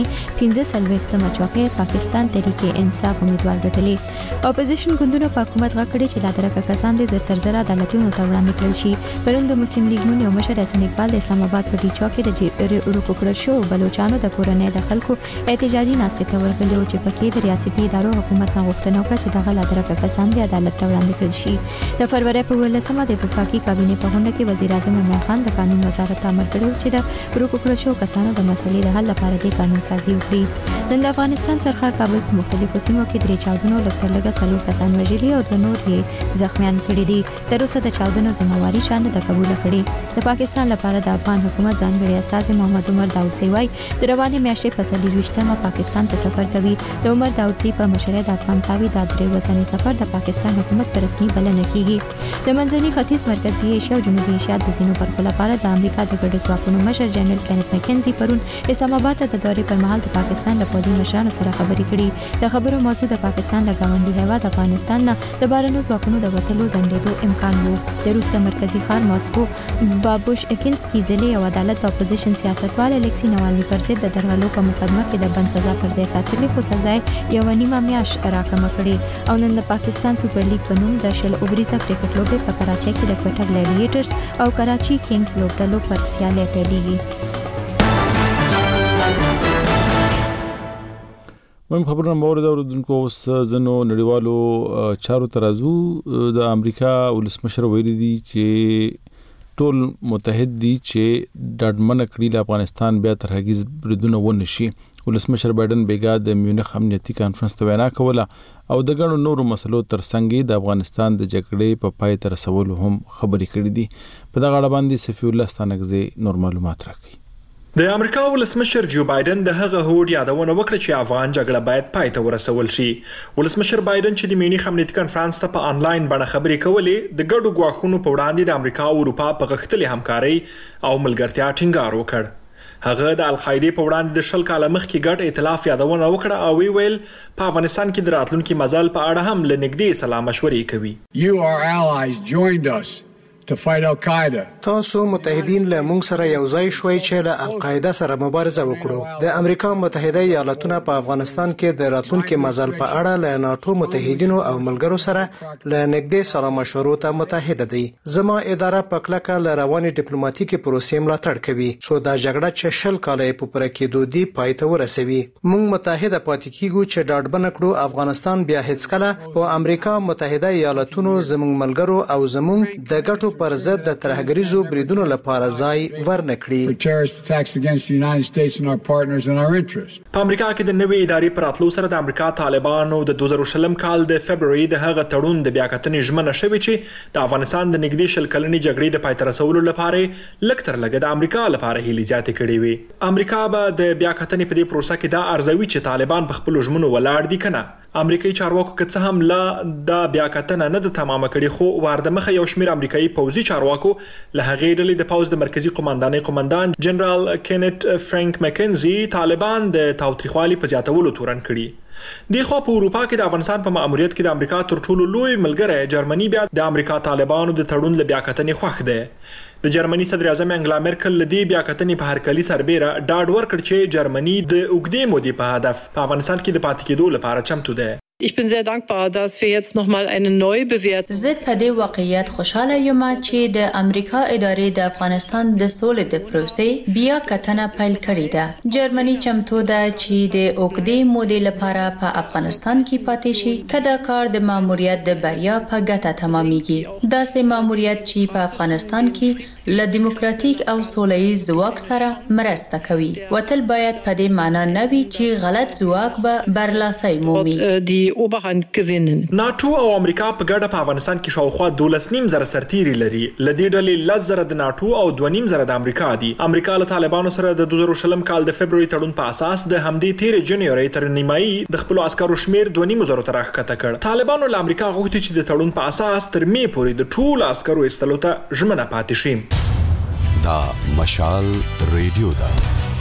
15 چوکۍ پاکستان تحریک انصاف امیدوار ګټلې. اپوزیشن ګوندونو په حکومت غاکړي چې لا درکه کسان د زر تر زر عدالتونو ته وړاندې کړل شي. پرند مسلم لیگ نون یو مشر حسن اقبال د اسلام آباد په ډی چوک کې د روکوکړه شو بلوچستانو د کورنۍ د خلکو احتجاجي ناستې ته ورغلي او چې پکې د ریاستي ادارو حکومت نه غوښتنه وکړه چې دغه لا درکه کسان د عدالت ته وړاندې کړل شي. د فروری په 18مه د وفاقي کابینې په غونډه کې وزیر اعظم عمران خان د قانون وزارت امر کړی چې د روکوکړه شو کسانو د مسلې د حل لپاره د قانون سازي وکړي. نن د افغانستان سرحد کابل په مختلفو سیمو کې درې چاودنو لکه څلور کسان وژلي او د نور یې زخمیان کړي دي. تر اوسه د چاودنو ذمہواری شاند د قبول کړي. د پاکستان لپاره د افغان حکومت ځانګړي استازي محمد عمر داودزی وايي د روانې میاشتې په 23مه پاکستان ته سفر کوي. د عمر داودزی په مشرۍ د افغان تاوی د درې ورځنی سفر د پاکستان حکومت په رسمي بلنه کیږي. د منځني ختیځ مرکزی ایشیا او جنوبي ایشیا د ځینو برخو لپاره د امریکا د ګډ ځواکونو مشر جنرال کینت مکنزي پرون اسلام آباد ته د دورې پر مهال د پاکستان د پوځي مشرانو سره خبرې کړي. د خبرو موضوع د پاکستان له ګاونډي هیواد افغانستان نه د بارنو ځواکونو د وټلو ځنډېدو امکان وو. د روس د مرکزی ښار ماسکو بابوش اکینسکي ځلې او عدالت د اپوزیشن سیاستوال الیکسی نوالني پر ضد د درغلو په مقدمه کې د بند سزا پر ځای ساتلې خو سزا یو نیمه میاشت راکمه کړې. او نن د پاکستان سوپر لیګ په نوم د شل اوبریزه کرکټ لوبې په کراچۍ کې د کوټا ګلیډیټرز او کراچي کینګز لوبډلو پر سیالي پیلېږي. مهم خبرونه مورد اوریدونکو اوس زنو نړیوالو چارو ترازو د امریکا ولسمشر ویلي دي چې ټول متحد دي چې ډاډمن کړي له افغانستان بیا تر هغیز بریدونه ونشي. ولسمشر بایدن بیګا د میونخ امنیتي کانفرنس ته وینا کوله او د ګڼو نورو مسلو ترڅنګ د افغانستان د جګړې په پای ته رسولو هم خبرې کړې دي. په دغه اړه باندې صفی الله ستانکزی نور معلومات راکړي. د امریکا ولسمشر جو بایدن د هغه هوډ یادونه وکړه چې افغان جګړه باید پای ته ورسول شي. ولسمشر بایدن چې د میونخ امنیتي کانفرنس ته په انلاین بڼه خبرې کولې د ګډو ګواښونو په وړاندې د امریکا او اروپا په غښتلې همکارۍ او ملګرتیا ټینګار وکړ. هغه د القاعده په وړاندې د 10 کاله مخکې ګډ ائتلاف یادونه وکړه او ویل په افغانستان کې د راتلونکي مزل په اړه هم لنږدې سلا مشورې کوي. You our allies joined us to fight Al-Qaeda. تاسو متحدین له موږ سره یو ځای شوي چې له القاعده سره مبارزه وکړو. د امریکا متحده ایالاتونو په افغانستان کې د راتلونکي مزل په اړه له ناتو متحدینو او ملګرو سره له نږدې سره مشورو ته متحده دي. زما اداره په کلکه له رواني ډیپلوماټیکي پروسې ملاتړ کوي څو دا جګړه چې 10 کاله په پوره کېدو دی پای ته ورسوي. موږ متحده پاتې کیږو چې ډاډمن کړو افغانستان بیا هیڅ کله په امریکا متحده ایالاتونو زموږ ملګرو او زموږ د ګټو پر ضد د ترهګریزو بریدونو لپاره ځای ورنکړي. په امریکا کې د نوې ادارې پر اتلو سره د امریکا طالبانو د 2020 کال د فبراير د هغه تړون د بیاکتنې ژمنه شوې چې د افغانستان د نږدې شل کلنې جګړې د پای ته رسولو لپاره لکتر لګ د امریکا لپاره هلي زیاتې کړې وي. امریکا به د بیاکتنې په دې پروسه کې دا ارزوي چې طالبان په خپل ژمنو ولاړ دي کنه. امریکایي چارواکو که څه هم لا د بیاکتنه نه د تمامه کړي خو وارده مخه یو شمیر امریکایي پوځي چارواکو له هغې ډلې د پوځ د مرکزی قوماندان جنرال کینت فرانک مکنزي طالبان د تاوتریخوالي په زیاتولو تورن کړي. د خو په اروپا کې د افغانستان په ماموریت کې د امریکا تر ټولو لوی ملګری جرمني بیا د امریکا طالبانو د تړون له بیاکتنې خوښ ده. د جرمني صدر اعظم انګلا مرکل له دې بیاکتنې په هرکلي سربېره ډاډ ورکړ چې جرمني د اوږدې مودې په هدف په افغانستان کې د پاتې کېدو لپاره چمتو ده. Ich bin sehr dankbar, dass wir jetzt nochmal eine neue Bewertung. زه په دې واقعیت خوشاله یم چې د امریکا ادارې د افغانستان د سولې د پروسې بیا کتنه پیل کړې ده. جرمني چمتو ده چې د اوږدې مودې لپاره په افغانستان کې پاتې شي کله کار د ماموریت د بریا په ګټه تمامېږي. داسې ماموریت چې په افغانستان کې له دیموکراتیک او سولهییز ځواک سره مرسته کوي. وتل باید په دې معنی نه وي چې غلط ځواک به برلاسي مومي. Oberhand gewinnen. ناتو او امریکا په ګډه په افغانستان کې شاوخوا 12.5 سرتیري لري. لدې ډلې 10,000 د ناتو او 2.5 د امریکا دي. امریکا له طالبانو سره د 2020 کال د فبراير تړون په اساس د همدې 13 جنوري تر نیمایي د خپل عسکرو شمیر 2.5 تر راښکته کړ. طالبانو له امریکا غوښتي چې د تړون په اساس تر می پورې د ټول عسکرو ایستلو ته ژمنه پاتې شي. دا مشال ریډیو دا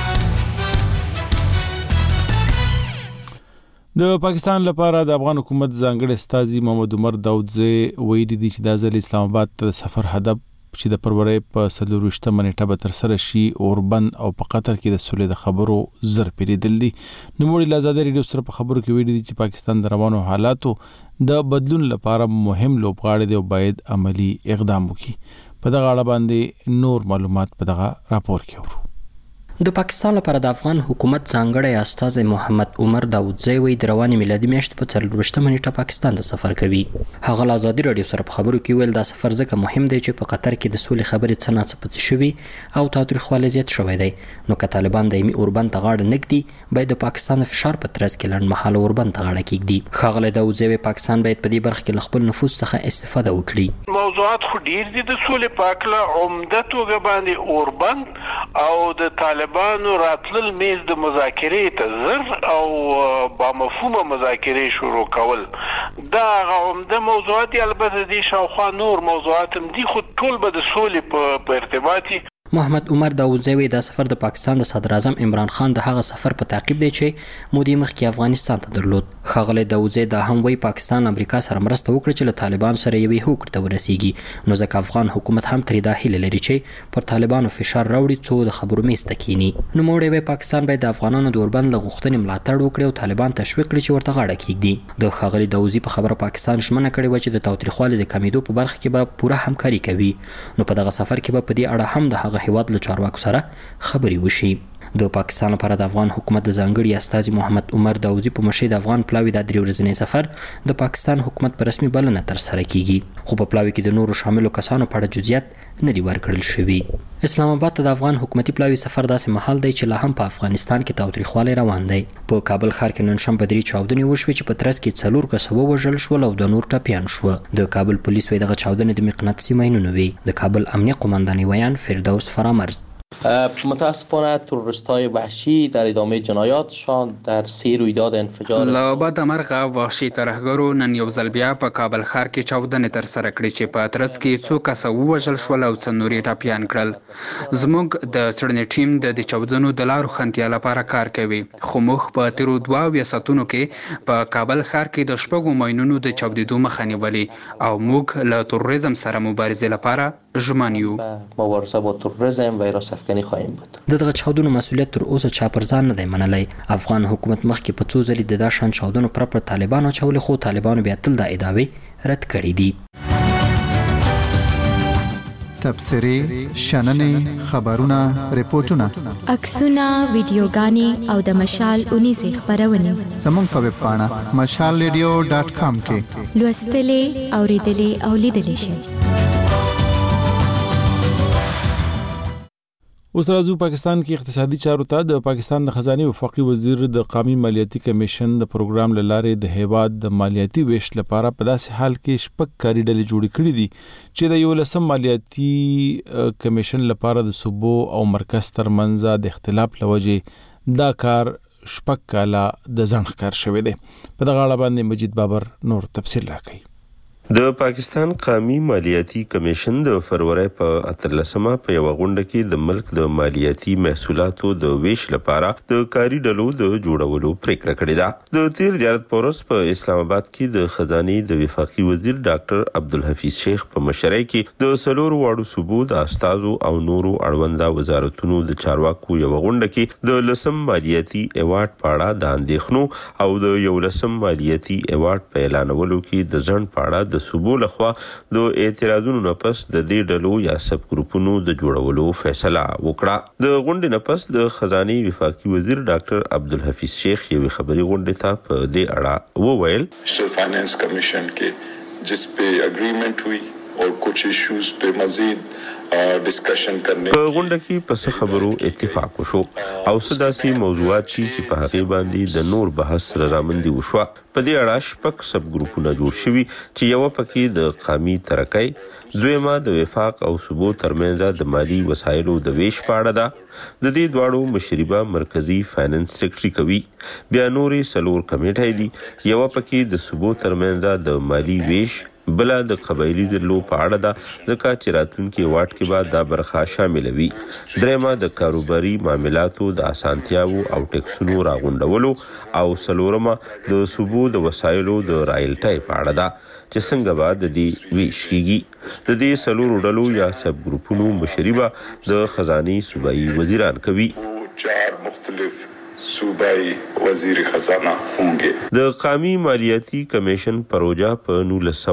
د پاکستان لپاره د افغان حکومت ځانګړي استازي محمد عمر داودزی ویلي دي چې د ځل اسلام آباد ته سفر هدف چې د فروری په 24 منېټه به تر سره شي اوربند او په قطر کې د سولې د خبرو زر پیریدل دي. نوموړي له آزادي ریډیو سره په خبرو کې ویلي دي چې پاکستان د روانو حالاتو د بدلون لپاره مهم لوبغاړی دی او باید عملی اقدام وکړي. په دغه اړه باندې نور معلومات په دغه راپور کې اورو. د پاکستان لپاره د افغان حکومت ځانګړی استازی محمد عمر داودزی وی د رواني میلادي میاشت په 24 منېټه پاکستان ته سفر کوي. هغه له آزادي رادیو سره په خبرو کې ویل دا سفر ځکه مهم دی چې په قطر کې د سولې خبرې څه ناڅه پڅ شوي او تاوتریخوالی زیات شوی دی. نو که طالبان دایمي اوربند ته غاړه نږدي باید د پاکستان فشار په ترڅ کې لنډمهاله اوربند ته غاړه کېږدي. ښاغلی داودزی وی پاکستان باید په دې برخه کې له خپل نفوذ څخه استفاده وکړي. موضوعات خو ډیر دي د سولې په اړه عمده توګه باندې اوربند او د طالبانو راتلل میز د مذاکرې ته زر او با مفهومه مذاکرې شروع کول دا عمده موضوعات دي. البته دي شاوخوا نور موضوعات هم دي خو ټول به د سولې په ارتباطي. محمد عمر داودزی وی دا سفر د پاکستان د صدر اعظم عمران خان د هغه سفر په تعقیب دی چې مودې مخکې افغانستان ته درلود. ښاغلی داودزی دا هم وی پاکستان امریکا سره مرسته وکړي چې له طالبان سره یوې هوکړې ته ورسیږي. نو ځکه افغان حکومت هم ترې دا هیله لري چې پر طالبانو فشار راوړي څو د خبرو میز ته کینی. نوموړی وی پاکستان باید د افغانانو د اوربند له غوښتنې ملاتړ وکړي او طالبان تشویق کړي چې ورته غاړه کېږدي. د ښاغلي داودزي په خبره پاکستان ژمنه کړې وه چې د تاوتریخوالي د کمیدو په برخه کې به پوره همکاري کوي. نو په دغه سفر کې به په دې اړه هم د هغه هیواد له چارواکو سره خبرې وشي. د پاکستان لپاره د افغان حکومت د ځانګړي استازي محمد عمر داودزي په مشرۍ د افغان پلاوي د 3 ورځنی سفر د پاکستان حکومت په رسمي بلنه تر سره کیږي. خو په پلاوي کې د نورو شاملو کسانو په اړه جزئیات نه دي ورکړل شوي. اسلام آباد ته د افغان حکومتي پلاوي سفر داسې مهال دی چې لا هم په افغانستان کې تاوتریخوالی روان دی. په کابل ښار کې نن شنبه 3 چاودنې وشوې چې په ترڅ کې 4 کسه ووژل شول او د نور ټپیان شو. د کابل پولیس وی دغه چاودنې د مقناطیسي ماینونو وي. د کابل امنیه قمانداني ویان فردوس فرامرز متاسفانه تروریست‌های وحشی در ادامه جنایاتشان در 3 رویداد انفجار له بعد مرغه وحشي ترهګرو نن یو ځل بیا په کابل ښار کې چاودنې تر سره کړې چې په ترڅ کې 2 کسه ووژل شول او 4 نور ټپیان کړل. زموږ د څېړنې ټیم د چاودنو د لارو خنتیا لپاره کار کوي. خو موږ په تیرو 2 ساعتونو کې په کابل ښار کې د شپږو ماینونو د چاودېدو مخه نیولې او موږ له تروریزم سره مبارزې لپاره ژمن یو. مبارزه با تروریسم و حراس افغانی خواهیم بود. دغه چاودنو مسؤلیت تر اوسه چا پر ځان نه دی منلی. افغان حکومت مخکې په څو ځلې د دا شان چاودنو پر طالبانو اچولې خو طالبانو بیا تل دا ادعاوې رد کړې دي. تبصرې، شننې، خبرونه، ریپورتونه، عکسونه، ویډیوګانې او د مشال 19 خبرونه زموږ په ویب پاڼه mashalradio.com کې لوستلې، اوریدلې او لیدلې شئ. اوس راځو پاکستان کې اقتصادي چارو ته. د پاکستان د خزانه وفاقي وزیر د قومي مالیاتي کمیشن د پروګرام لاره د هیواد د مالیاتي ویش لپاره په داسې حال کې شپږ کاري ډلې جوړې کړې دي چې د یو لسم مالیاتي کمیشن لپاره د صوبو او مرکز ترمنځ د اختلاف لوجې دا کار شپږ کاله د ځنډ کار شوی دی. په دغه اړه باندې مجید بابر نور تفصیل راکړي. د پاکستان قومي مالیاتي کمیشن د فروری په 13مه په یو غونډه کې د ملک د مالیاتي محصولاتو د ویش لپاره د کاري ډلو د جوړولو پریکړه کړې ده. د تیر دیارت پورس په اسلام آباد کې د خزانه د وفاقي وزیر ډاکټر عبدالحفیظ شیخ په مشرۍ کې د سلور واړو صوبو د استازو او نورو اړونده وزارتونو د چارواکو یو غونډه کې د لسم مالیاتي ایوارډ په اړه د اندېښنو او د یو لسم مالیاتي ایوارډ په اعلانولو کې د ځنډ په اړه د صوبو لخوا د اعتراضونو نه پس د دې ډلو یا سب ګروپونو د جوړولو فیصله وکړه. د غونډې نه پس د خزانه وفاقي وزیر ډاکټر عبدالحفیظ شیخ یوې خبري غونډې ته په دې اړه وویل नेशनल फाइनेंस कमीशन के जिस पे एग्रीमेंट हुई और कुछ इश्यूज पे मजीद डिस्कशन करने په غونډه کې په خبرو اتفاق وشو او سداسي موضوعات چې په هغه باندې د نور بحث رامندي وشو. په دې اړه شپږ سب ګروپونه جوړ شوي چې یو پکې د قومي ترقۍ، دویمه د وفاق او صوبو ترمنځ د مالی وسایلو د ویش په اړه ده. د دې دواړو مشربه مرکزی فاینانس سیکرټري کوي. بیا نورې سلور کمیټې دي، یو پکې د صوبو ترمنځ د مالی ویش، بلا د قبایلی ضلعو په اړه ده ځکه چې راتلونکي واټ کې به دا برخه شامل وي. درېمه د کاروباري معاملاتو د اسانتیاو او ټیکسونو راغونډولو او سلورمه د صوبو د وسایلو د رایلټۍ په اړه ده چې څنګه به د دې ویش کیږي. د دې سلورو ډلو یا سب ګروپونو مشري به د خزانه صوبایي وزیران کوي. 4 مختلف صوبائی وزیر خزانه هونګي. د قومي مالیاتي کمیشن پروژه په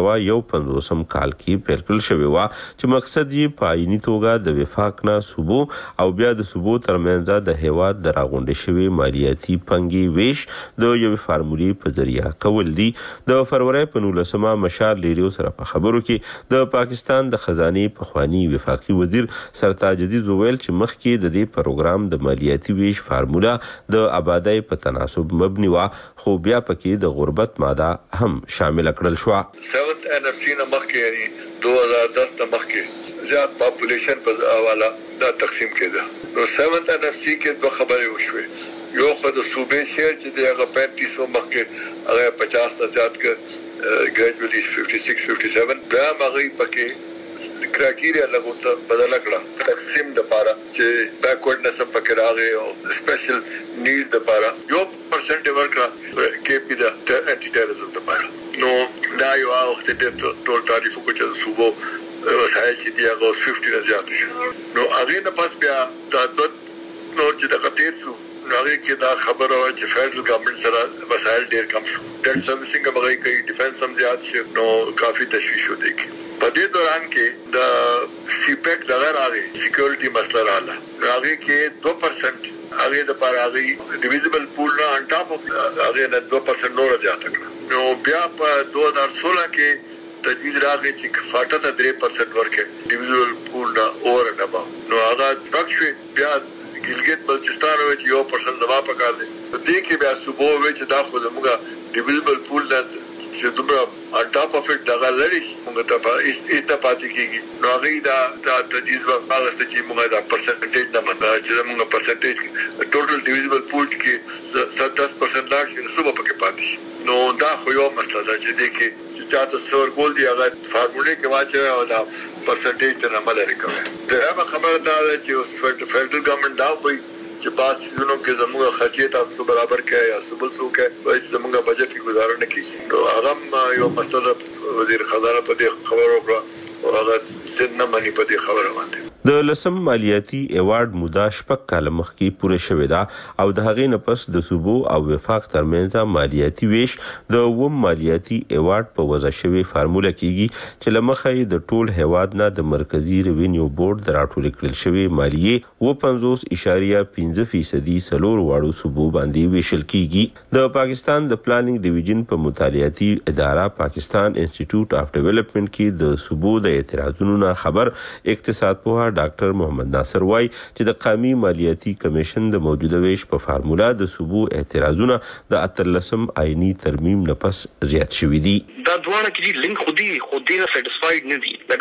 1951 کال کې پیل کړل شوې و چې مقصد یې په عیني توګه د وفاق نه صوبو او بیا د صوبو ترمنځ د هیواد د راغونډې شوې مالیاتي پنګي ویش د یو فارمولې په ذریعہ کول دي. د فروری په 19مه مشال لیډیو سره په خبرو کې د پاکستان د خزانه پخوانی وفاقي وزیر سرتاج عزیز وویل چې مخکې د دې پروګرام د مالیاتي ویش فارموله د آبادی په تناسب مبني وا، خو بیا پکې د غربت ماده هم شامل کړل شو. 7th NFC نه مخکې یعنی 2010 نه مخکې زیات پاپولیشن په حواله دا تقسیم کېده. نو 7th NFC کې دوه خبرې وشوې. یو خو د صوبې شهر چې د هغه 35 مخکې هغه 50 نه زیات کړ، ګریجوالي 56-57 بیا هغه پکې کرایټیریا لګوته بدل کړه تقسیم د پاره چې بیکورډنس په کې راغی او سپیشل نیډ د پاره 1% ورکړه کې پی د انټي ټیرریزم د پاره. نو دا یو وخت د ټول تعریف کو چې صوبو وسایل چې دی هغه 50 نه زیات شو. نو هغه نه پس بیا دا نور چې د قطیر سو هغه کې دا خبره و چې فدرل ګورنمنت سره وسایل ډیر کم شو، ډیټ سروسینګ هغه کوي، ډیفنس هم زیات شو، نو کافي تشویش ودی. په دې دوران کې د سیپیک د غراغي سکیورټي مسله رااله، هغه کې 2% هغه د پاره هغه ډیویزبل پول نه ان ټاپ هغه نه 2% نور زیات کړ. نو بیا په 2016 کې تجویز راغی چې فاټه ته 3% ورکې ډیویزبل پول نه اور نه با. نو هغه پکښې بیا ګلګت بلوچستان وچ 1% دوا پکار دي. دې کې بیا صوبو وچ دا خو زموږه ډیویزبل پول نه چې دومره ان ټاپ اف اټ دغه لري موږ ته په ایسته پاتې کیږي. نو هغه دا تجویز هغه چې موږ دا پرسنټیج نه منو چې موږ پرسنټیج ټوټل ډیویزبل پول کې 10% لا شي صوبه پکې پاتې شي. نو دا خو یو مسله ده چې دې کې چې چاته سور ګول دی هغه فارمولې کې واچوي او دا پرسنټیج ته عمل لري. دا خبره ده چې فدرل ګورنمنت دا وایي چې باسونو کې زموږ خرچې تاسو برابر کړئ یا سبل څوک وایي چې زموږ بجټ کې گزاره نه کیږي. نو هغه یو مسله وزیر خزانه په دې خبرو وکړه او هغه څنګه مانی په دې خبره باندې د لسم مالیاتي ایوارډ موده شپږ کاله مخکې پوره شوې ده او د هغې نه پس د صوبو او وفاق ترمنځ مالیاتي ویش د اووم مالیاتي ایوارډ په وضع شوې فارموله کیږي چې له مخه یې د ټول هیواد نه د مرکزی ریوینیو بورډ د راټولې کړل شوې مالیې 50.5% سلور واړو صوبو باندې ویشل کیږي. د پاکستان د پلانینګ ډیویژن په مطالعاتي اداره پاکستان انسټیټیوټ اف ډیولپمنٹ کې د صوبو د اعتراضونو نه خبر اقتصاد پوها ډاکټر محمد ناصر وای چې د قومي مالیاتي کمیشن د موجوده ویش په فارموله د صوبو اعتراضونه د 13 آئینی ترمیم نه پس زیات شوي دي. دا دواړه کې لینک خودي نه سټیسفاید نه دي. لکه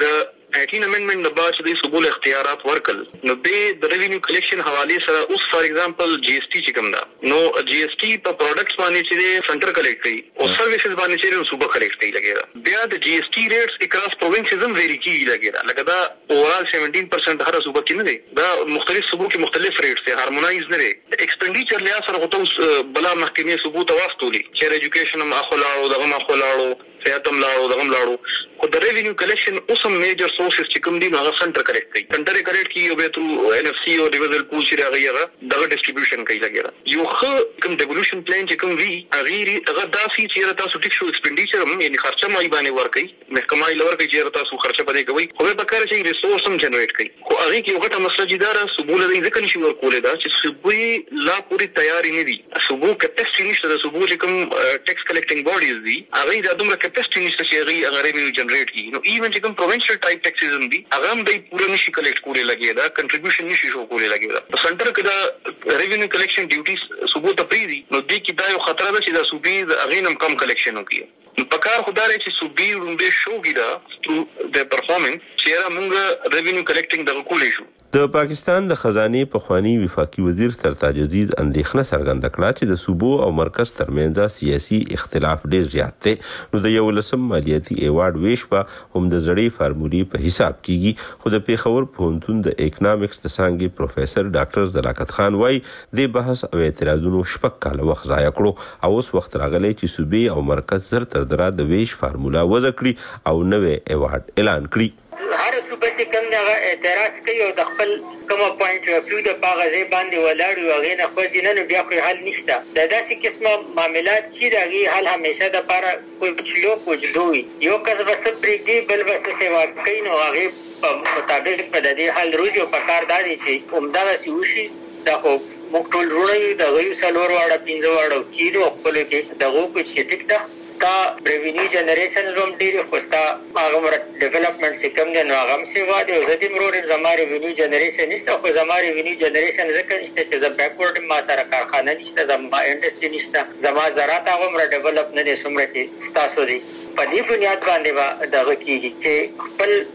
18 امندمنت د باچ د صوبول اختیارات ورکل نو به د ریوینیو کلیکشن حواله سره اوس فار ایگزامپل جی اس ټي چې کوم دا نو جی اس ټي په پروډکټس باندې چې سنټر کلیکټ کوي او سرویسز باندې چې صوبه کلیکټ کوي لګیدا بیا د جی اس ټي ریټس اکراس پروینسز هم ویری کیږي لګیدا لکه دا اورال 17% هر صوبه کې نه دی دا مختلف صوبو کې مختلف ریټس دي هارمونایز نه دي ایکسپنډیچر لیا سره غوته بلا محکمې ثبوت واستولي چې ایجوکیشن ما خلاړو دغه ما خلاړو سیاتم لاړو دغم لاړو خو د ریوینیو کلیکشن اوسم میجر سورسز چې کوم دي هغه سنټر کریکټ کوي سنټر کریکټ کوي او به تر ان اف سی او ډیویژنل پول چې راغیږي دغه ډیسټریبیوشن کوي لګیږي یو خو کوم ډیولوشن پلان چې کوم وی هغه داسي چې تاسو ټیک شو ایکسپنډیچر هم یعنی خرچه مای باندې ورکړي محکمه یې لور کوي چې تاسو خرچه پدې کوي خو به کار شي ریسورس هم جنریټ کوي خو هغه کې یو غټه مسله جداره سبول دې ځکه نشي ورکولې دا چې سبوی لا پوری تیاری نه دي سبو کپاسټی نشته د سبو چې کوم ټیکس کلیکټینګ باډیز دي هغه د دومره کپاسټی نشته چې هغه ریوینیو جنریټ کوي نو ایون چې کوم پروینشل ټایپ ټیکسز هم دي هغه هم د پوره نشي کلیکټ کولې لګي دا کنټریبیوشن نشي شو کولې لګي دا سنټر کې دا ریوینیو کلیکشن ډیوټیز ثبوت پریدي نو دې کې دا یو خطر ده چې دا صوبې د اغینم کم کلیکشن وکړي نو پکار خدای چې صوبې رومبه شوګي دا ټو د پرفارمنس چې موږ ریوینیو کلیکټینګ د کولې شو د پاکستان د خزانه پخوانی وفاقي وزیر سرتاج عزیز اندېښنه څرګنده کړه چې د صوبو او مرکز ترمنځ سیاسي اختلاف ډېر زیات دی نو د یو لسم مالیاتي ایوارډ ویش په هم د زړې فارمولي په حساب کیږي خو د پیښور پوهنتون د اکونومکس د څانګې پروفیسور ډاکټر زلاکت خان وایي د بحث او اعتراضونو شپږ کاله وخت ضایع کړو او اوس وخت راغلی چې صوبې او مرکز زر تر دره د ویش فارمولا وضع کړي او نوې ایوارډ اعلان کړي هر صوبه چې کوم دغه اعتراض کوي او د خپل کوم پوینټ اف ویو د پاغه باندې ولاړ وي هغه نه خو دینه بیا خو حل نشته د داسې قسمه معاملات چې دغه حل همیشه د لپاره کوچلو کوجدوي یو کس بس پرېږدي بل بس سیوا کوي نو هغه په مطابق په دې حل روزي او په کار دادي چې همدغه سی وشي دا خو موږ ټول جوړوي د غيو سلور واړه 15 واړه کیلو خپل کې دغه کو چې ټیک ده تا ریوینیو جنریشن زوم ډیر خوستا هغه مر ډیولپمنٹ چې کوم نه هغه سیوا دی زدي مرور زماره ریوینیو جنریشن نشته خو زماره ریوینیو جنریشن ځکه نشته چې ز بیکورډ ما سره کارخانه نشته زما انډستری نشته زما زراعت هغه مر ډیولپ نه دي سمره چې تاسو دي په دې بنیاد باندې دغه کیږي چې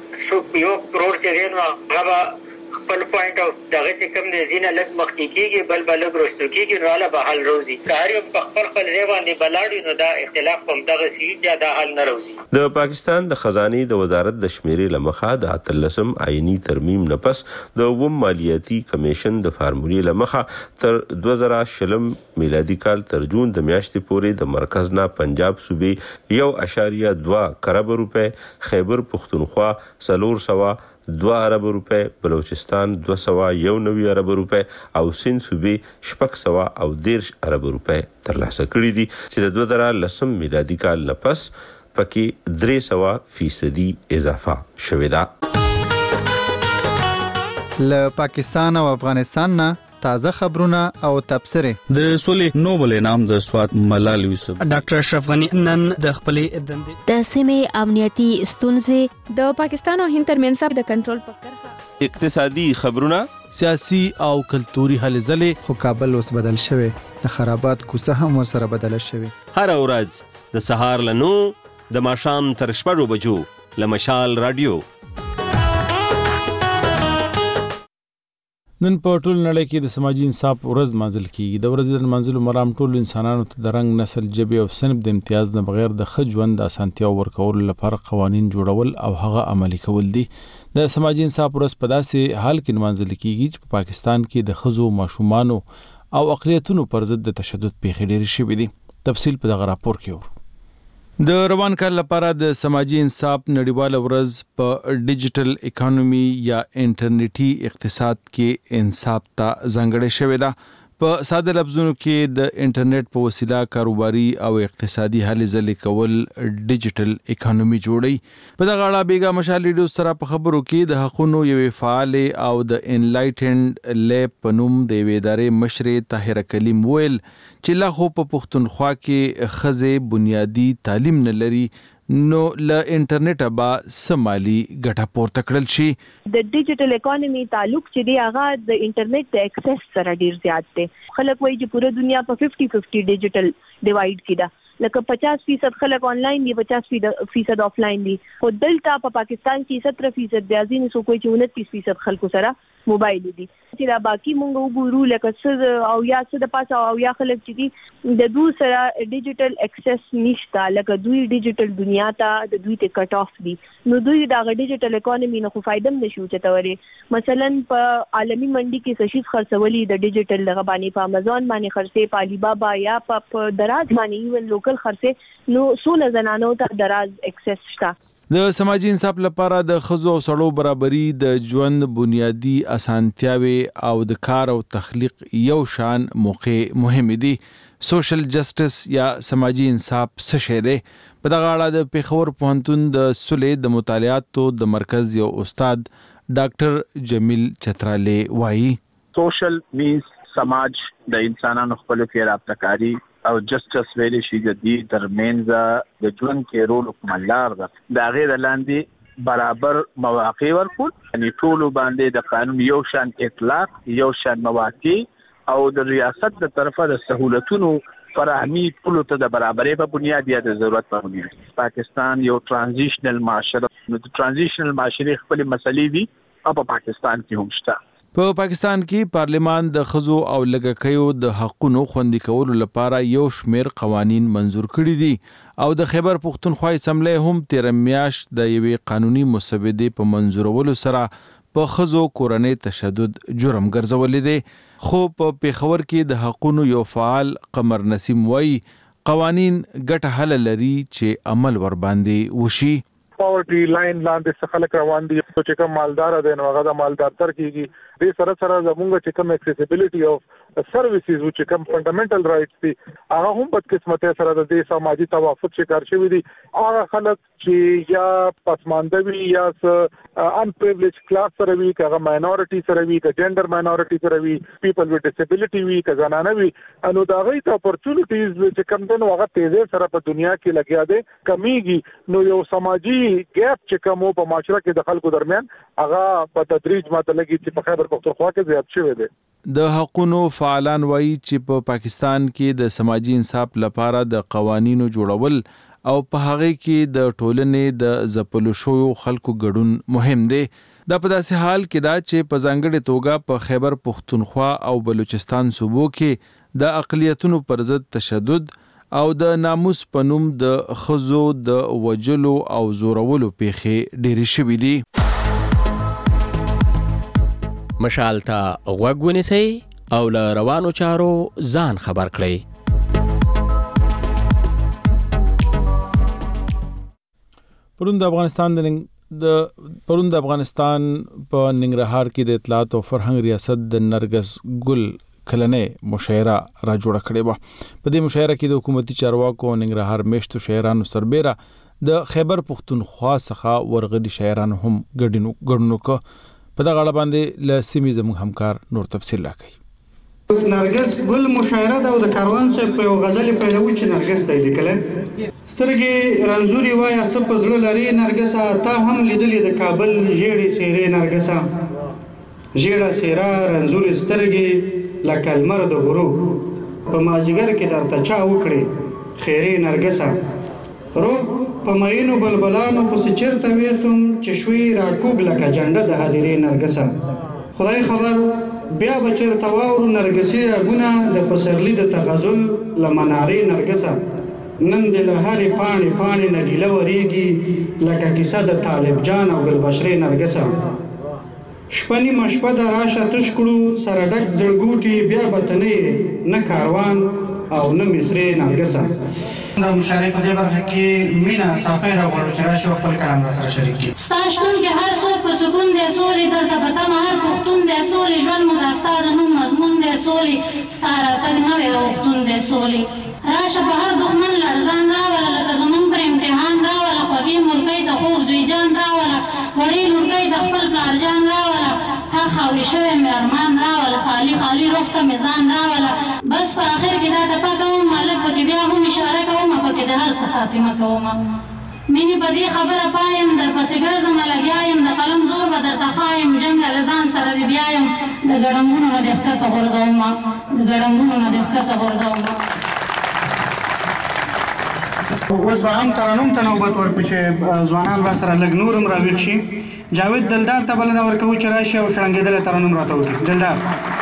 خپل یو کرور چې نو هغه خپل پوینټ او دغه چې کوم د زینه لګ مخکېږي بل بل ګروستو کېږي نو علا به حل روزي کار یو په خپل ځای باندې بلاړي نو دا اختلاف کوم دغه سی یا دا حل نه روزي د پاکستان د خزانه د وزارت د شمیرې لمخه د اتلسم آئینی ترمیم نه پس د ووم مالیاتي کمیشن د فارمولې لمخه تر 2020 میلادي کال تر جون د میاشتې پورې د مرکز نه پنجاب صوبې 1.2 کروڑ روپے خیبر پختونخوا 300 2 ارب روپے بلوچستان 291 ارب روپے او سند صوبې 610 ارب روپے ترلاسه کړي دي چې د 2010 میلادي کال نه پس پکې 300% اضافه شوې ده له پاکستان او افغانستان نه تازه خبرونه او تبصره د سولې نوبل انعام د سواد ملال یوسف ډاکټر اشرف غنی نن د خپلې دندې د سیمې امنیتي ستونزې د پاکستان او هند ترمنځ د کنټرول په کرښه اقتصادي خبرونه سیاسي او کلتوري هلې ځلې خو کابل اوس بدل شوی د خرابات کوڅه هم ورسره بدل شوی هر ورځ د سهار له 9 د ماښام تر 6 بجو له مشال رادیو نن په ټول نړۍ کې د سماجی انصاف ورځ مانځل کیږي د ورځې د منځلو مرام ټول انسانانو ته د رنګ نسل جبه او صنف د امتیاز نه بغیر د ښه ژوند د اسانتیا ورکولو لپاره قوانين جوړول او هغه عملي کول دي د سماجی انصاف ورځ په داسې حال کې مانځل کیږي چې په پاکستان کې د خزو ماشومان او اقلیتونو پر ضد د تشدد پیښې ډېرې شوې دي تفصیل په دغه راپور کې ورو د روان کال لپاره د سماجی انصاف نړیواله ورځ په ډیجیټل اکانومي یا انټرنیټي اقتصاد کې انصاف ته ځانګړې شوې ده په ساده لفظونو کې د انټرنیټ په وسیله کاروباري او اقتصادي هلې ځلې کول ډیجیټل اکانومي جوړي په دغه اړه بیګا مشال ریډیو سره په خبرو کې د حقونو یوې فعال او د انلایټنډ لیب په نوم د یوې ادارې مشرې طاهره کلیم ویل چې لا خو په پښتونخوا کې خزه بنیادی تعلیم نه لري نو له انټرنیټ با سمالي ګټه پورته کړل شي د ډیجیټل اکانومي تعلق چې دی هغه د انټرنیټ د اکسس سره ډیر زیات دی خلک وایي چې پوره دنیا په 50-50 ډیجیټل ډیوایډ کې ده لکه 50% خلک آنلاین دي 50% آفلاین دي او دلته په پاکستان کې 17% د ازین سو کوئی 29% خلکو سره موبایل دي چې دا باقي مونږ وګورو لکه څه او یا څه د پاسه او یا خلک چې دي د دوی سره ډیجیټل اکسس نشته لکه دوی ډیجیټل دنیا ته د دوی ته کټ اف دي نو دوی دا ډیجیټل اکانومي نه خو فائدم نشو چتوري مثلا په عالمي منډي کې څه شي خرڅولي د ډیجیټل لغه باندې په امازون باندې خرڅې په علي بابا یا په دراز باندې ایون لوکل خرڅې نو سونه زنانو ته دراز اکسس شته د سماجی انصاف لپاره د خزو او سړو برابرۍ د ژوند بنیادی اسانتیاوي او د کار او تخلیق یو شان موقع مهم دي سوشل جسټس یا سماجی انصاف څه شی دی په دغه اړه د پیښور پوهنتون د سولې د مطالعاتو د مرکز یو استاد ډاکټر جمیل چترالی وایي سوشل مینز سماج د انسانانو خپل کې رابطه‌کاری او جسټس ویلې شي د دې ترمنځ د ژوند کې رول کوملار ده دا غیر لاندې برابر مواقع ورکول یعنی ټول باندې د قانون یو شان اطلاق یو شان مواقع او د ریاست د طرفه د سہولتونو فراهمي ټول ته د برابرۍ په بنیاد یا د ضرورت په بنیاد پاکستان یو ترانزیشنل معاشره نو د ترانزیشنل معاشري خپل مسلې دي او په پاکستان کې هم شته په پاکستان کې پارلیمان د خزو او لږکیو د حقونو خوندي کولو لپاره یو شمېر قوانین منزور کړي دي او د خیبر پښتونخوا اسمبلی هم 13 میاشت د یوې قانوني مسودې په منزورولو سره په خزو کورنۍ تشدد جرم ګرځولې دي خو په پیښور کې د حقونو یو فعال قمر نسیم وایي قوانین ګټه حل لري چې عمل ور باندې وشي پاورټي لاین لاندې څه خلک روان دي چې کوم مالدار دي نو هغه د مالدار تر کېږي دې سره سره زموږ چې کوم اکسیسیبিলিټي او سرویسز چې کوم فندامنټل رائټس دي هغه هم په قسمته سره د دې سماجی توافق شکار شوی دي هغه خلک چې یا پسماندوي یا ان پریویلیج کلاس سره وي هغه ماینورټي سره وي که جندر ماینورټي سره وي پیپل وذ ډیسیبিলিټي وي که زنانه وي انو دا غي ته اپورچونټیز چې کوم دنو هغه تیزه سره په دنیا کې لګیا دي کمیږي نو یو سماجی ګیپ چې کوم په معاشره کې د خلکو درمیان هغه په تدریج ماته لګي چې په خیبر پختونخوا کې زیات شوی دی د حقونو فعالان وایي چې په پاکستان کې د سماجی انصاف لپاره د قوانینو جوړول او په هغه کې د ټولنې د ځپلو شویو خلکو ګډون مهم دی دا په داسې حال کې دا چې په ځانګړې توګه په خیبر پختونخوا او بلوچستان صوبو کې د اقلیتونو پر ضد تشدد او د ناموس په نوم د خزو د وجلو او زورولو پیښې ډېرې شوې دي مشال ته غوږ ونیسئ او له روانو چارو ځان خبر کړئ پرون د افغانستان په ننګرهار کې د اطلاعات او فرهنګ ریاست د نرګس ګل کلنې مشاعره را جوړه کړې وه په دې مشاعره کې د حکومتي چارواکو ننګرهار میشتو شاعرانو سربیره د خیبر پښتونخوا څخه ورغلي شاعرانو هم ګډون وکړ په دغه اړه باندې له سیمې زموږ همکار نور تفصیل راکوي نرګس ګل مشاعره ده او د کاروان صاحب په یو غزل پیلوي چې نرګس ته لیکل سترګې رنځوري وایه څه په زړه لري نرګسه تا هم لیدلې د کابل ژیړې څېرې نرګسه ژیړه څېره رنځوري سترګې لکه لمر د غروب په مازیګر کې درته چا وکړې خیرې نرګسه روح په مینو بلبلانو پسې چېرته ویسم چې شوي راکوږ لکه جنډه د هدیرې نرګسه خدای خبر بیا به چېرته واورو نرګسي غږونه د پسرلي د تغزل له منارې نرګسه نن دې له هرې پاڼې پاڼې نه ګیله ورېږي لکه کیسه د طالب جان او ګلبشرې نرګسه شپه نیمه شپه ده راشه تش کړو سره ډک زړګوټي بیا به ته نه کاروان او نه مصرې نرګسه د مشاعرې په دې برخه کې مینه صافی راغواړو چې راشي او خپل کلام راسره شریک کړي ستا شتون کې هر څوک په سکون دی سولې درته په تمه هر پښتون دی سولې ژوند مو دا ستا د نوم مضمون دی سولې ستا راتګ نوی اوښتون دی سولې راشه په هر دښمن لړزان راوله لکه زمونږ پر امتحان راوله خوږې مورکۍ د خوږ زوی جان راوله وړې لورکۍ د خپل پلار جان راوله ها خاورې شوی مې ارمان راوله خالي خالي روح ته مې ځان راوله بس په آخر کې دا ټپه کوم مالک پکې بیا هم اشاره کوم پکې د هر څه خاتمه کوم مینې په دې خبره پایم در پسې ګرځم لګیا یم د قلم زور به درته ښایم جنګ له ځان سره دې بیا یم د ګړنګونو نه دې ښکته غورځومه د ګړنګونو نه دې ښکته غورځومه اوس به هم ترنم ته نوبت ورکړو چې ځوانان را سره لږ نورم راویښ شي. جاوید دلدار ته بلنه ورکوو چې راشي او شړنګېدلی ترنم راته وکړي. دلدار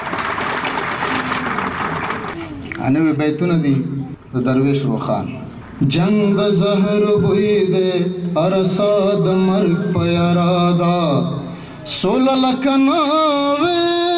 نوې بیتونه دي د درویش روخان. جنگ د زهر بوی دے ارساد مرگ پیارادا سولا لکناوے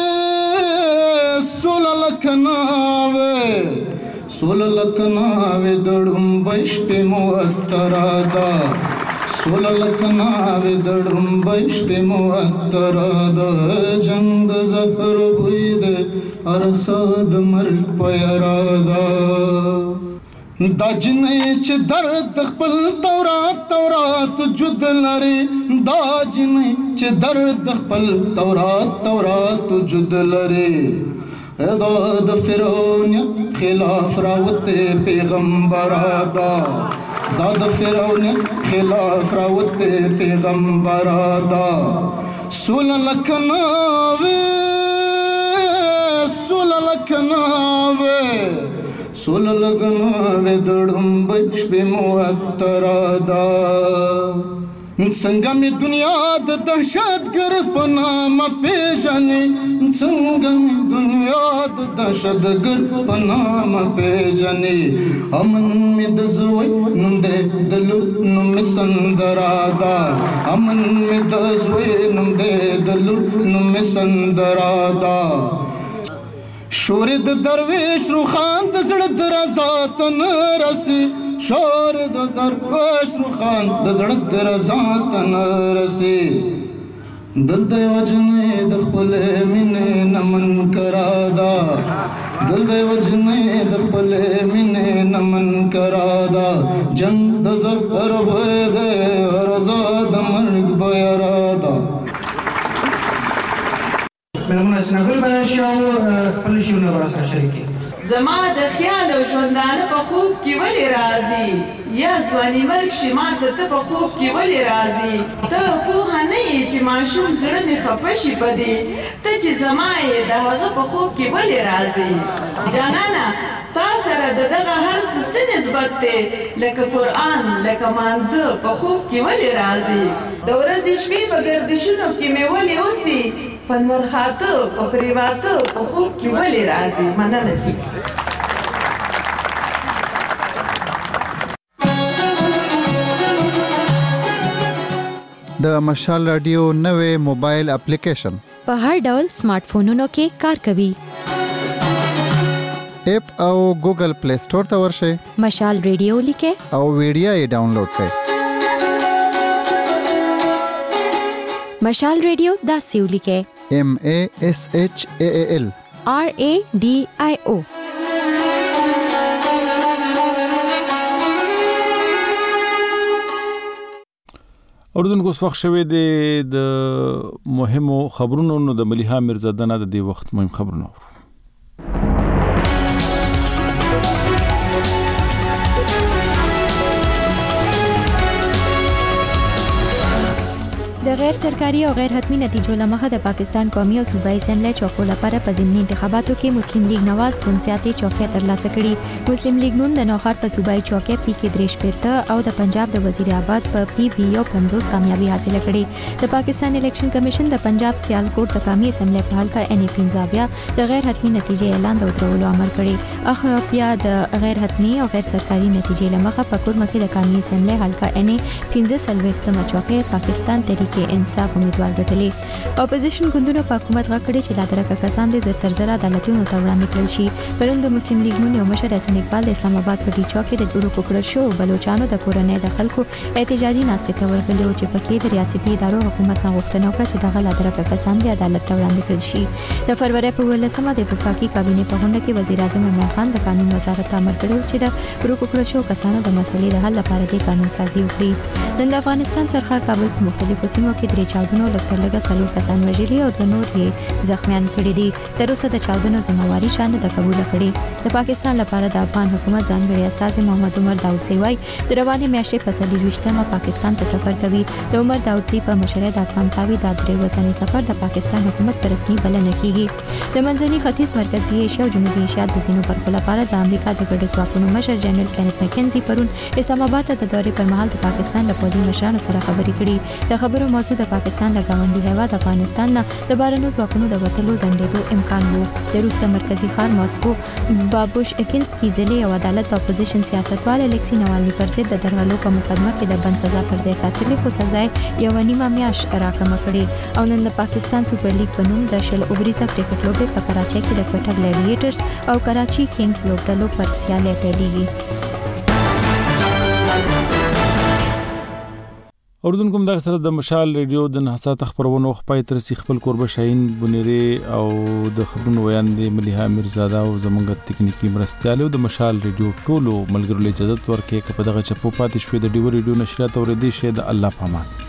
دڑم بش پہ معطرادا سولا لکناوے دڑم بش پہ معطرادا جنگ د زهر بوی دے ارساد مرگ پیارادا دا جنې چې درد خپل تورات جد لري دا جنې چې درد خپل تورات جد لري دا د فرعون خلاف راوته پیغمبر دا د فرعون خلاف راوته پیغمبر دا سول لکناوه سول لگناوے دڑم بچ پہ معطرادا څنګه می دنیا د دهشت ګر په نام پیژنې څنګه می دنیا د دهشت ګر په نام پیژنې امن می د زوی نوم دې د لوټ نوم سندرادا امن می د زوی نوم دې د لوټ نوم سندرادا شور د درویش روخان د زړه درزا تن رسي شور د درویش روخان د زړه درزا تن رسي دل د وجنې د خپل مینې نمن کرادا دل د وجنې د خپل مینې نمن کرادا جنگ د زهر بوی دے رضا د مرګ بیرادا ملمونه سنګل براشي او خپل شیونه براسره شریکي. زما د خیال او ژوندانه په خوب کې ولې راځي یا ځواني مرګ شي ما ته ته په خوب کې ولې راځي ته پوهه نه یې چې ماشوم زړه مې خفه شي په دې ته چې زما یې د هغه په خوب کې ولې راځي جانانه تا سره د دغه هر څه نسبت دی لکه قرآن لکه مانځه په خوب کې ولې راځي د ورځې شپې په ګردشونو کې مې ولې اوسي په نورخاته په پریواته په خوب کې ولې راځي مننه جی. د مشال رادیو نوې موبایل اپلیکیشن په هر ډول سمارټ فونونو کې کار کوي. اپ او ګوګل پلی سٹور ته ورشئ مشال ریډیو لیکه او ویډیو یې ډاونلوډ کړئ. مشال ریډیو داسې ولیکئ MASHAAL RADIO. اردن کو وخت شوه د مهمو خبرونو نو د مليحه میرزاده نه د دې وخت مهم خبرونه د غیر سرکاري او غیر حتمی نتیجو لمخه د پاکستان قومي او صوبایي اسمبلی چوکو لپاره په ضمني انتخاباتو کې مسلم لیگ نواز ګونسیاتي چوکۍ ترلاسه کړي. مسلم لیگ نون د نوخار په صوبایي چوکۍ پی کې 3 او د پنجاب د وزیر آباد په پی بی او 50 کامیابی حاصله کړي. د پاکستان الیکشن کمیشن د پنجاب سیالکوټ د قومي اسمبلی په حلقه ان 15 د غیر حتمی نتیجې اعلان د ودرولو امر کړي. اخر بیا د غیر حتمی او غیر سرکاري نتیجې لمخه په کورمه کې د قومي اسمبلی حلقه ان 15 چوکۍ پاکستان تحریک انصاف امیدوار ګټلې. اپوزیشن ګوندونو په حکومت غاکړي چې لا درکه کسان دي زر تر زر عدالتونو ته وړاندې کړل شي. پرند مسلم لیگ نون یو مشر حسن اقبال د اسلام آباد په ډی چوک کې د ډورو پکړل شو بلوچستانو د کورنۍ د خلکو احتجاجي ناستې ته ورغلي چې پکې د ریاستي ادارو حکومت نه غوښتنه وکړه چې دغه لا درکه کسان دي عدالت ته وړاندې کړل شي. د فروری په 18مه د وفاقي کابینې په غونډه کې وزیر اعظم عمران خان د قانون وزارت ته امر کړی چې د ډورو پکړل شو کسانو د مسلې د حل لپاره د قانون سازي وکړي. نن د افغانستان سرحد کابل په مختلفو سیمو کې درې چاودنو لکه څلور کسان وژلي او د نور یې زخمیان کړي دي. تر اوسه د چاودنو ذمہواری شان د قبول کړي. د پاکستان لپاره د افغان حکومت ځانګړي استازي محمد عمر داودزی وايي د روانې میاشتې په 24مه پاکستان ته سفر کوي. د عمر داودزی په مشرۍ د افغان تاوی د درې ورځنی سفر د پاکستان حکومت پر رسمي بلنه کیږي. د منځني ختیځ مرکزی ایشیا او جنوبي ایشیا د ځینو برخو لپاره د امریکا د ګډو ځواکونو مشر جنرال کینت مکنزي پرون اسلام آباد ته د دورې پر مهال د پاکستان له پوځي مشرانو سره خبرې کړې. د خبرو موضوع د پاکستان له ګاونډي هیواد افغانستان نه د بهرنیو ځواکونو د وټلو ځنډېدو امکان وو. د روس د مرکزی ښار ماسکو بابوش اکینسکي ځلې او عدالت او اپوزیشن سیاستوال الکسی نوالني پر ضد د درغلو په مقدمه کې د بند سزا پر ځای ساتلې خو سزا یې 1.5 میاشت راکمه کړې. او نن د پاکستان سوپر لیګ په نوم د شل اوبریزه کرکټ لوبې په کراچۍ کې د کوټا ګلیډیټرز او کراچي کینګز لوبډلو پر سیالي پیلېږي. اردن کوم دغه سره د مشال ریډیو د نهسات خبرونو خپای تر سي خپل قربه شاهین بنيري او د خبرونو ویاندې مليحه میرزاده او زمونږ تکنیکی مرستيالو د مشال ریډیو ټولو ملګرو له اجازه ورکې په دغه چپو پاتې شوې د ډیو ریډیو نشریات اوریدي شه د الله پامان.